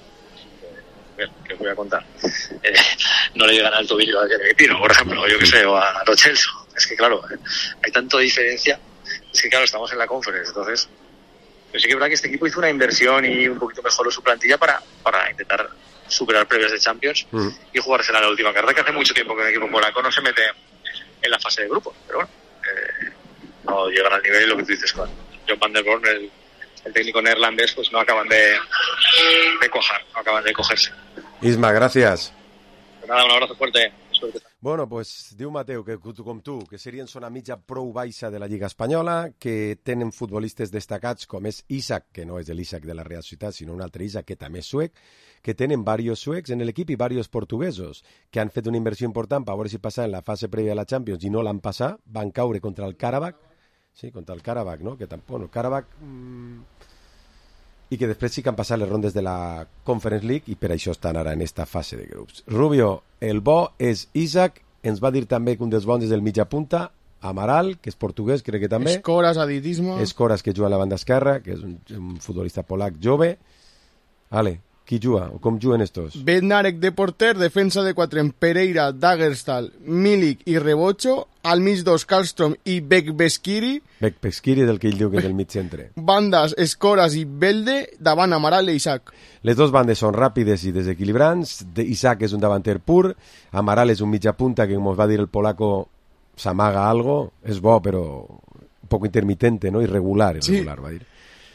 eh, que os voy a contar. Eh, no le llegan al tobillo a Pino, por ejemplo, o yo que sé, o a Lo Celso. Es que claro, eh, hay tanta diferencia. Es que claro, estamos en la Conference, entonces pero sí que es verdad que este equipo hizo una inversión y un poquito mejoró su plantilla para, para intentar superar previas de Champions uh -huh. y jugársela a la última carrera, que hace mucho tiempo que el equipo polaco no se mete en la fase de grupo, pero bueno, eh, no llegan al nivel, lo que tú dices con John van der Born, el, el técnico neerlandés, pues no acaban de, de cojar, no acaban de cogerse. Isma, gracias. Pues nada, un abrazo fuerte. Suerte. Bueno, pues diu Mateu que com tu, que serien zona mitja prou baixa de la Lliga Espanyola, que tenen futbolistes destacats com és Isak, que no és l'Isak de la Real Societat, sinó un altre Isak que també és suec, que tenen diversos suecs en l'equip i diversos portuguesos, que han fet una inversió important per veure si passaven la fase prèvia a la Champions i no l'han passat, van caure contra el Karabakh, sí, contra el Karabakh, no? Que tampoc, bueno, Karabakh... Mmm... i que després sí que han passat les rondes de la Conference League i per això estan ara en esta fase de grups. Rubio, el bo és Isak, ens va dir també que un dels bons és el mitja punta, Amaral, que és portuguès, crec que també. Skoras, Aditismo. Skoras, que juga a la banda esquerra, que és un, un futbolista polac jove. Ale, qui juga? O com juguen estos? Bednarek de porter, defensa de quatre en Pereira, Dagerstal, Milik i Rebocho, al mig dos Karlström i Bekbeskiri. Bekbeskiri és el que ell diu que és el mig centre. Bandes, Skoras i Belde, davant Amaral i Isak. Les dues bandes són ràpides i desequilibrants. Isak és un davanter pur, Amaral és un mitja punta que, com va dir el polaco, s'amaga algo, és bo però un poc intermitente, no? Irregular, irregular, sí. Va dir.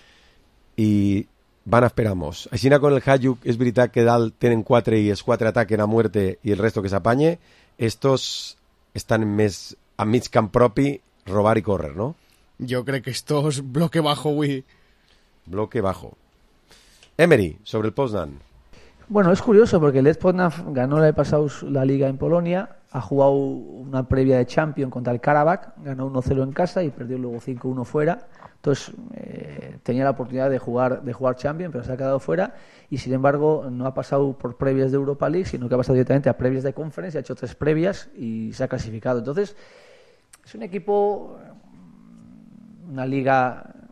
I van a esperamos. Així con el Hajduk és veritat que dalt tenen quatre i els quatre ataquen a muerte i el resto que s'apanye. Estos estan més a mig camp propi, robar i córrer, ¿no? Jo crec que estos bloque bajo, güey. Bloque bajo. Emery, sobre el Poznan. Bueno, es curioso porque el Poznan ganó el año pasado la liga en Polonia, ha jugado una previa de Champions contra el Karabakh, ganó uno cero en casa y perdió luego cinco uno fuera. Entonces eh, tenía la oportunidad de jugar de jugar Champions, pero se ha quedado fuera y sin embargo no ha pasado por previas de Europa League, sino que ha pasado directamente a previas de Conference, ha hecho tres previas y se ha clasificado. Entonces es un equipo, una liga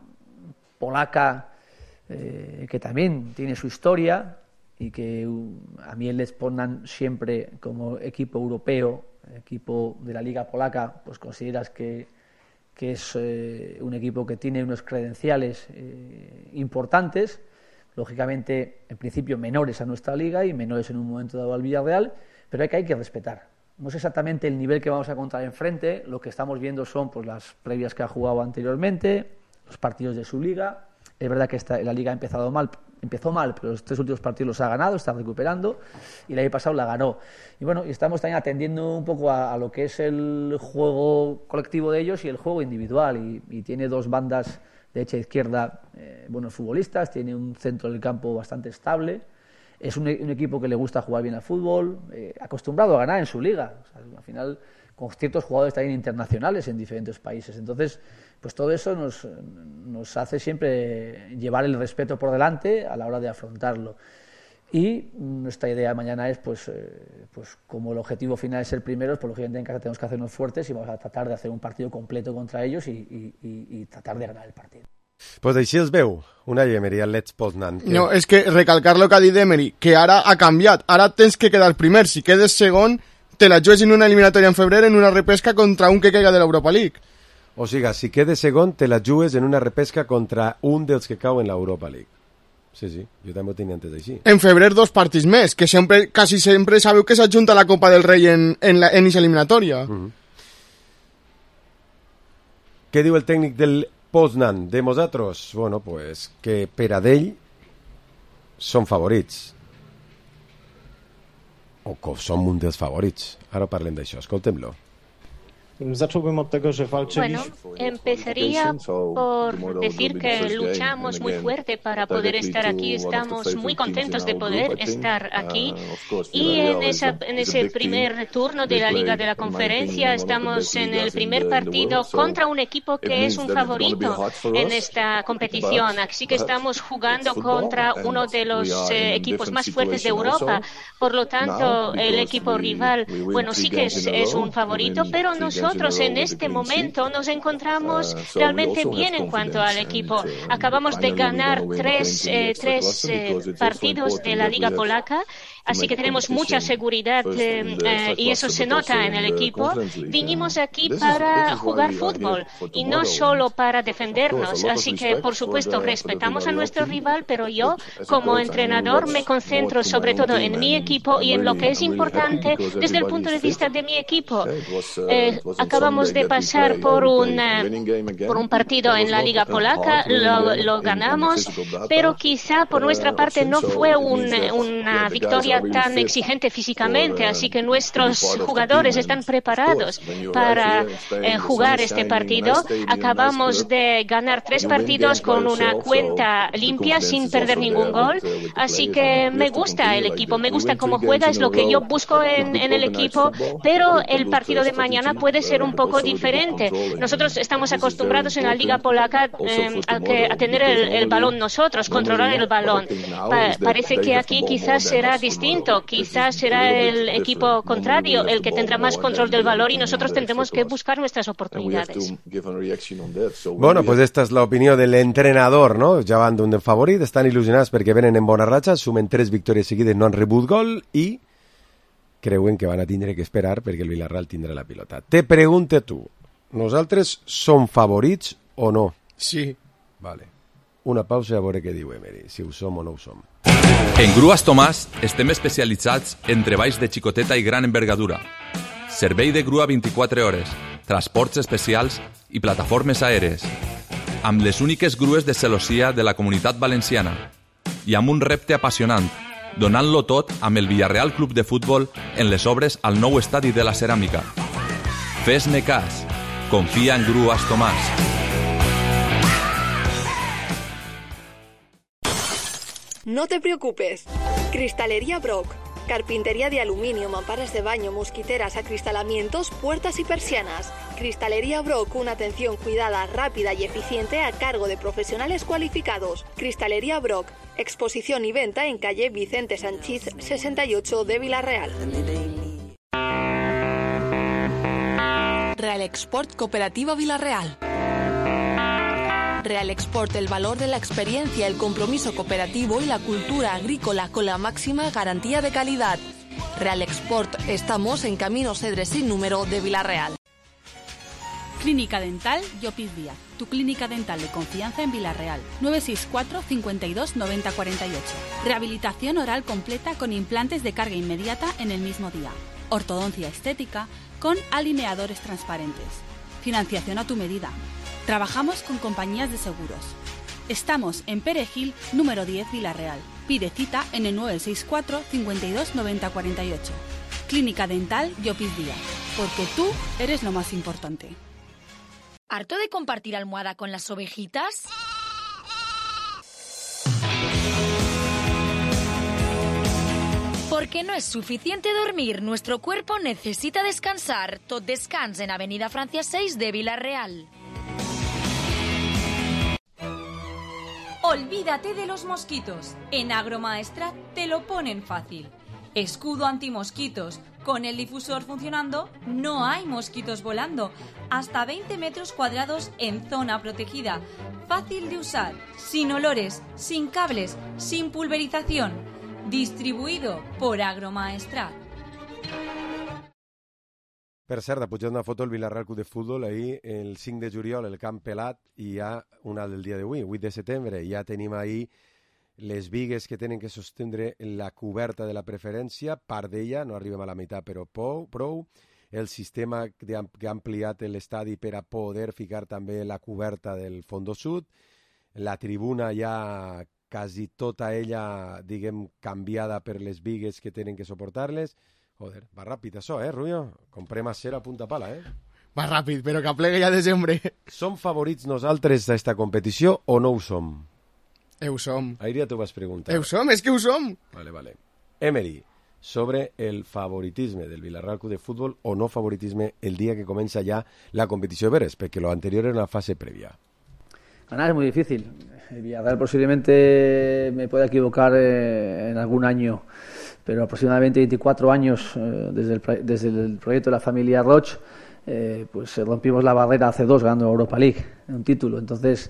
polaca, eh, que también tiene su historia y que uh, a mí el Lech Poznan siempre como equipo europeo, equipo de la Liga Polaca, pues consideras que, que es eh, un equipo que tiene unos credenciales eh, importantes, lógicamente en principio menores a nuestra liga y menores en un momento dado al Villarreal, pero hay que, hay que respetar. No sé exactamente el nivel que vamos a encontrar enfrente, lo que estamos viendo son pues, las previas que ha jugado anteriormente, los partidos de su liga. Es verdad que esta, la liga ha empezado mal, empezó mal, pero los tres últimos partidos los ha ganado, está recuperando, y el año pasado la ganó. Y bueno, y estamos también atendiendo un poco a, a lo que es el juego colectivo de ellos y el juego individual, y, y tiene dos bandas derecha e izquierda, eh, buenos futbolistas, tiene un centro del campo bastante estable, es un, un equipo que le gusta jugar bien al fútbol, eh, acostumbrado a ganar en su liga, o sea, al final con ciertos jugadores también internacionales en diferentes países. Entonces, pues todo eso nos, nos hace siempre llevar el respeto por delante a la hora de afrontarlo. Y nuestra idea mañana es, pues, eh, pues como el objetivo final es ser primeros, pues lógicamente en casa tenemos que hacernos fuertes y vamos a tratar de hacer un partido completo contra ellos y, y, y, y tratar de ganar el partido. Pues així es veu, una Emery al Lech Poznan. Que... No, és que recalcar lo que ha dit Emery, que ara ha canviat, ara tens que quedar primer, si quedes segon te la juegues en una eliminatòria en febrer en una repesca contra un que caiga de l'Europa League. O sigui, si quedes segon te la jugues en una repesca contra un dels que cau en l'Europa League. Sí, sí, jo també ho tenia antes així. En febrer dos partits més, que sempre, quasi sempre sabeu que s'adjunta la Copa del Rei en, en, la, en esa eliminatòria. Uh-huh. Què diu el tècnic del Poznan de nosaltres? Bueno, pues que per a d'ell són favorits. O que som un dels favorits. Ara parlem d'això, escoltem-lo. Zacząłbym od tego, że walczyliśmy. Bueno, empezaría por decir que luchamos muy fuerte para poder estar aquí. Estamos muy contentos de poder estar aquí. Y en, esa, en ese primer turno de la Liga de la Conferencia estamos en el primer partido contra un equipo que es un favorito en esta competición. Así que estamos jugando contra uno de los eh, equipos más fuertes de Europa. Por lo tanto, el equipo rival, bueno, sí que es, es un favorito, pero nosotros Nosotros en este momento nos encontramos realmente bien en cuanto al equipo. Acabamos de ganar tres, eh, tres eh, partidos de la Liga Polaca, así que tenemos mucha seguridad eh, eh, y eso se nota en el equipo. Vinimos aquí para jugar fútbol y no solo para defendernos, así que por supuesto respetamos a nuestro rival, pero yo como entrenador me concentro sobre todo en mi equipo y en lo que es importante desde el punto de vista de mi equipo. Eh, acabamos de pasar por un, eh, por un partido en la Liga Polaca, lo, lo ganamos, pero quizá por nuestra parte no fue un, una victoria tan exigente físicamente, así que nuestros jugadores están preparados para eh, jugar este partido. Acabamos de ganar tres partidos con una cuenta limpia sin perder ningún gol, así que me gusta el equipo, me gusta cómo juega, es lo que yo busco en, en el equipo, pero el partido de mañana puede ser un poco diferente. Nosotros estamos acostumbrados en la Liga Polaca eh, a, que, a tener el, el balón nosotros, controlar el balón. Pa- parece que aquí quizás será distinto. Quizás será el equipo contrario el que tendrá más control del balón y nosotros tendremos que buscar nuestras oportunidades. Bueno, pues esta és l'opinió de l'entrenador, no? Ja van d'un favorit, estan il·lusionats perquè venen en bona ratxa, sumen tres victòries seguides, no han rebut gol i creuen que van a tindre que esperar perquè el Villarreal tindrà la pilota. Te pregunte tu, nosaltres som favorits o no? Sí. Vale. Una pausa a veure què diu Emery, si ho som o no ho som. En Grues Tomàs estem especialitzats en treballs de xicoteta i gran envergadura. Servei de grua vint-i-quatre hores, transports especials i plataformes aèries. Amb les úniques grues de celossia de la Comunitat Valenciana. I amb un repte apassionant, donant-lo tot amb el Villarreal Club de Futbol en les obres al nou estadi de la Ceràmica. Fes-me cas. Confia en Grues Tomàs. No te preocupes. Cristalería Brock. Carpintería de aluminio, mamparas de baño, mosquiteras, acristalamientos, puertas y persianas. Cristalería Brock, una atención cuidada, rápida y eficiente a cargo de profesionales cualificados. Cristalería Brock, exposición y venta en calle Vicente Sanchís sesenta y ocho de Villarreal. Real Export Cooperativa Villarreal. Real Export, el valor de la experiencia, el compromiso cooperativo y la cultura agrícola con la máxima garantía de calidad. Real Export, estamos en Camino Cedres sin número de Vila-real. Clínica Dental Llopis Díaz, tu clínica dental de confianza en Vila-real. nueve seis cuatro, cincuenta y dos, noventa, cuarenta y ocho. Rehabilitación oral completa con implantes de carga inmediata en el mismo día. Ortodoncia estética con alineadores transparentes. Financiación a tu medida. Trabajamos con compañías de seguros. Estamos en Perejil, número diez, Vila-real. Pide cita en el nueve seis cuatro, cincuenta y dos, noventa, cuarenta y ocho. Clínica Dental Llopis Díaz, porque tú eres lo más importante. ¿Harto de compartir almohada con las ovejitas? Porque no es suficiente dormir, nuestro cuerpo necesita descansar. Tot descans en Avenida Francia seis de Vila-real. Olvídate de los mosquitos. En Agromaestrat te lo ponen fácil. Escudo antimosquitos. Con el difusor funcionando, no hay mosquitos volando. Hasta veinte metros cuadrados en zona protegida. Fácil de usar, sin olores, sin cables, sin pulverización. Distribuido por Agromaestrat. Per cert, ha pujat una foto del Vila-real Club de Futbol ahir, el cinc de juliol, el camp pelat, i hi ha una del dia d'avui, vuit de setembre. Ja tenim ahir les bigues que tenen que sostindre la coberta de la preferència, part d'ella, no arribem a la meitat, però prou, prou. El sistema que ha ampliat l'estadi per a poder ficar també la coberta del fondo sud. La tribuna ja quasi tota ella, diguem, canviada per les bigues que tenen que suportar-les. Joder, va ràpid això, eh, Rullo? Comprem acera a punta pala, eh? Va ràpid, però que plegui ja desembre. Som favorits nosaltres a esta competició o no ho som? Ho som. Ahir ja t'ho vas preguntar. Ho som, és que ho som. Vale, vale. Emery, sobre el favoritisme del Vila-real Club de Futbol o no favoritisme el día que comienza ya la competición de veres, porque lo anterior era una fase previa. Ganar es muy difícil. El Villarreal posiblemente me pueda equivocar eh, en algún año, pero aproximadamente veinticuatro años eh, desde, el, desde el proyecto de la familia Roch, eh, pues rompimos la barrera hace dos ganando Europa League, un título. Entonces,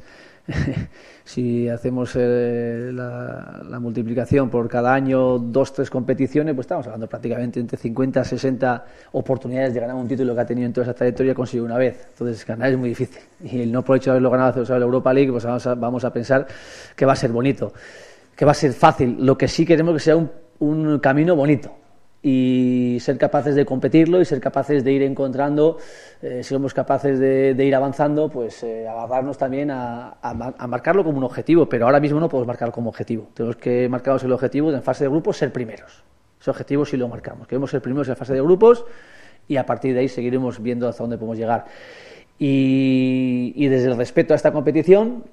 si hacemos eh, la, la multiplicación por cada año dos, tres competiciones, pues estamos hablando prácticamente entre cincuenta a sesenta oportunidades de ganar un título que ha tenido en toda esa trayectoria, consiguió una vez. Entonces ganar es muy difícil, y el no por hecho de haberlo ganado hace la Europa League, pues vamos a, vamos a pensar que va a ser bonito, que va a ser fácil. Lo que sí queremos que sea un, un camino bonito, y ser capaces de competirlo y ser capaces de ir encontrando, eh, si somos capaces de, de ir avanzando, pues eh, agarrarnos también a, a, a marcarlo como un objetivo, pero ahora mismo no podemos marcarlo como objetivo. Tenemos que marcarnos el objetivo de en fase de grupos ser primeros. Ese objetivo sí lo marcamos, queremos ser primeros en la fase de grupos y a partir de ahí seguiremos viendo hasta dónde podemos llegar. Y, y desde el respeto a esta competición,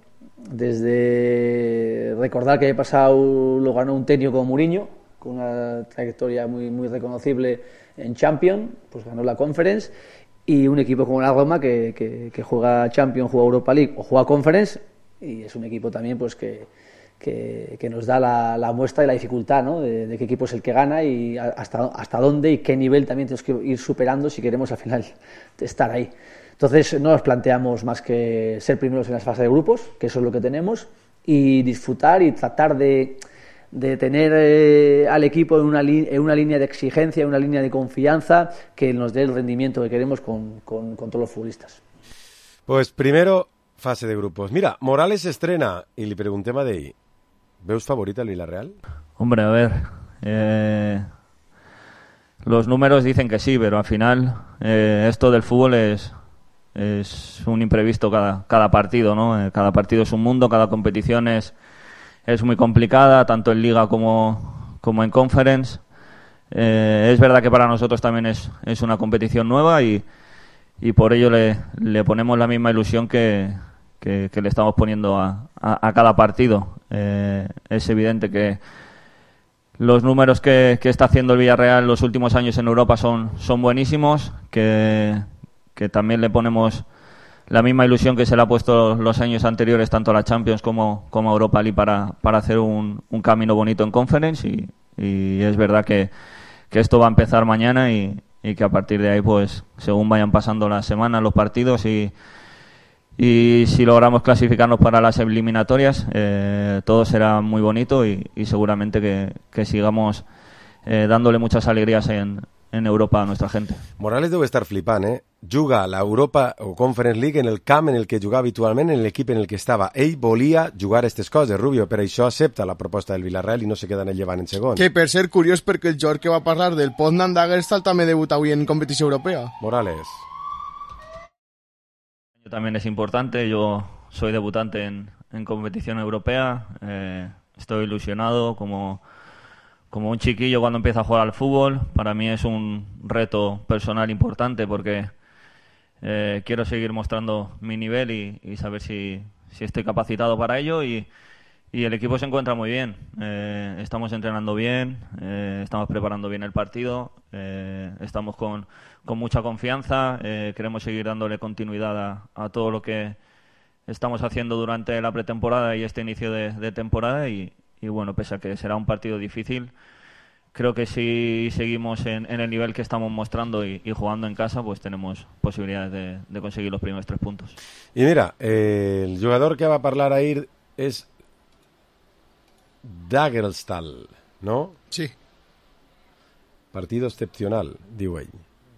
desde recordar que el pasado lo ganó un técnico como Mourinho, con una trayectoria muy, muy reconocible en Champions, pues ganó la Conference, y un equipo como la Roma que, que, que juega Champions, juega Europa League o juega Conference, y es un equipo también pues que, que, que nos da la, la muestra de la dificultad, ¿no? de, de qué equipo es el que gana y hasta, hasta dónde y qué nivel también tenemos que ir superando si queremos al final estar ahí. Entonces no nos planteamos más que ser primeros en las fases de grupos, que eso es lo que tenemos, y disfrutar y tratar de de tener eh, al equipo en una, en una línea de exigencia, en una línea de confianza que nos dé el rendimiento que queremos con, con, con todos los futbolistas. Pues primero, fase de grupos. Mira, Morales estrena y le pregunté a Dei, ¿veus favorita el Villarreal? Hombre, a ver, eh, los números dicen que sí, pero al final eh, esto del fútbol es, es un imprevisto cada, cada partido, ¿no? Cada partido es un mundo, cada competición es es muy complicada, tanto en Liga como, como en Conference. Eh, es verdad que para nosotros también es, es una competición nueva y, y por ello le, le ponemos la misma ilusión que, que, que le estamos poniendo a, a, a cada partido. Eh, es evidente que los números que, que está haciendo el Villarreal los últimos años en Europa son, son buenísimos, que, que también le ponemos la misma ilusión que se le ha puesto los años anteriores tanto a la Champions como, como a Europa League para, para hacer un, un camino bonito en Conference, y, y es verdad que, que esto va a empezar mañana y, y que a partir de ahí, pues según vayan pasando las semanas, los partidos y, y si logramos clasificarnos para las eliminatorias, eh, todo será muy bonito y, y seguramente que, que sigamos eh, dándole muchas alegrías en, en Europa a nuestra gente. Morales debe estar flipant, eh? Juga la Europa o Conference League en el camp en el que jugava habitualment, en l'equip en el que estava. Ell volia jugar aquestes coses, Rubio, per això accepta la proposta del Villarreal i no se queda en el llevant en segon. Que per ser curiós, perquè el jugador que va parlar del Poznan d'Agerstal també debuta avui en competició europea. Morales. También es importante, yo soy debutante en, en competición europea, eh, estoy ilusionado como, como un chiquillo cuando empieza a jugar al fútbol. Para mí es un reto personal importante porque eh, quiero seguir mostrando mi nivel y, y saber si, si estoy capacitado para ello y, y el equipo se encuentra muy bien, eh, estamos entrenando bien, eh, estamos preparando bien el partido, eh, estamos con, con mucha confianza, eh, queremos seguir dándole continuidad a, a todo lo que estamos haciendo durante la pretemporada y este inicio de, de temporada y, y bueno, pese a que será un partido difícil, creo que si seguimos en, en el nivel que estamos mostrando y, y jugando en casa, pues tenemos posibilidades de, de conseguir los primeros tres puntos. Y mira, eh, el jugador que va a parlar ahí es d'Agerstal, ¿no? Sí. Partido excepcional, diu ell.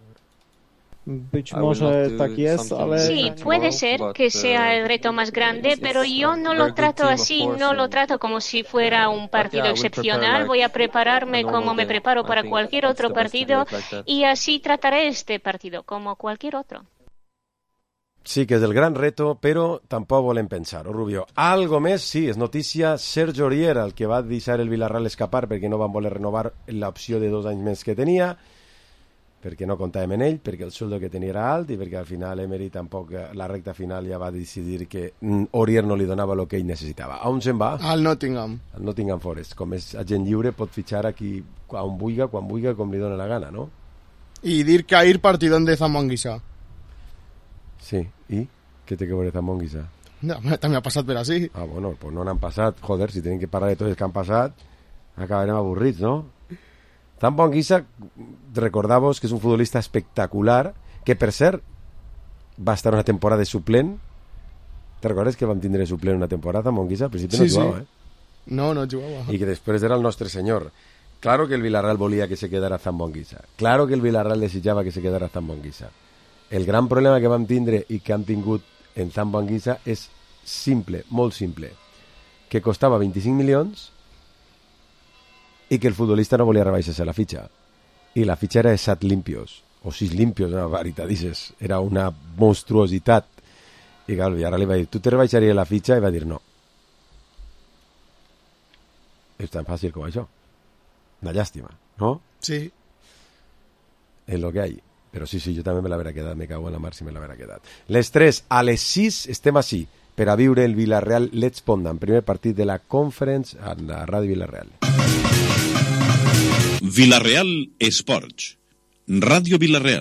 Sí, puede ser que sea el reto más grande, pero yo no lo trato así, no lo trato como si fuera un partido excepcional. Voy a prepararme como me preparo para cualquier otro partido y así trataré este partido como cualquier otro. Sí, que és el gran reto, però tampoc volem pensar, oh, Rubio. Algo més, sí, és notícia Sergio Aurier, el que va deixar el Villarreal escapar perquè no van voler renovar l'opció de dos anys més que tenia, perquè no comptàvem en ell, perquè el sueldo que tenia era alt i perquè al final Emery tampoc, la recta final ja va decidir que Aurier no li donava el que ell necessitava. A on se'n va? Al Nottingham. Al Nottingham Forest. Com és agent lliure pot fitxar aquí on vulga, quan vulga, com li dona la gana, no? I dir que ahir partidón de Zamonguisa. Sí, i? Què té que veure Zamonguisa? No, també ha passat per així. Ah, bueno, pues no n'han passat. Joder, si tenim que parlar de tots els que han passat, acabarem avorrits, no? Zamonguisa, recordar-vos que és un futbolista espectacular, que per cert va estar una temporada de suplent. Te recordes que vam tindre suplent una temporada Zamonguisa? Al principi no sí, jugava, sí. eh? No, no jugava. I que després era el nostre senyor. Claro que el Villarreal volia que se quedara Zamonguisa. Claro que el Villarreal desitjava que se quedara Zamonguisa. El gran problema que vam tindre i que han tingut en Zamonguisa és simple, molt simple, que costava vint-i-cinc milions i que el futbolista no volia rebaixar-se la fitxa. I la fitxa era de set limpios, o sis limpios, una veritadices. Era una monstruositat. I clar, el Villarreal li va dir, tu te rebaixaries la fitxa? I va dir, no. És tan fàcil com això. Una llàstima, no? Sí. És lo que hay. Però sí, sí, jo també me l'haurà quedat, me cago en la mar si me l'haurà quedat. Les tres, a les sis estem així per a viure el Villarreal Let's Pondan, primer partit de la Conference a la Ràdio Villarreal. Villarreal Esports, Ràdio Villarreal.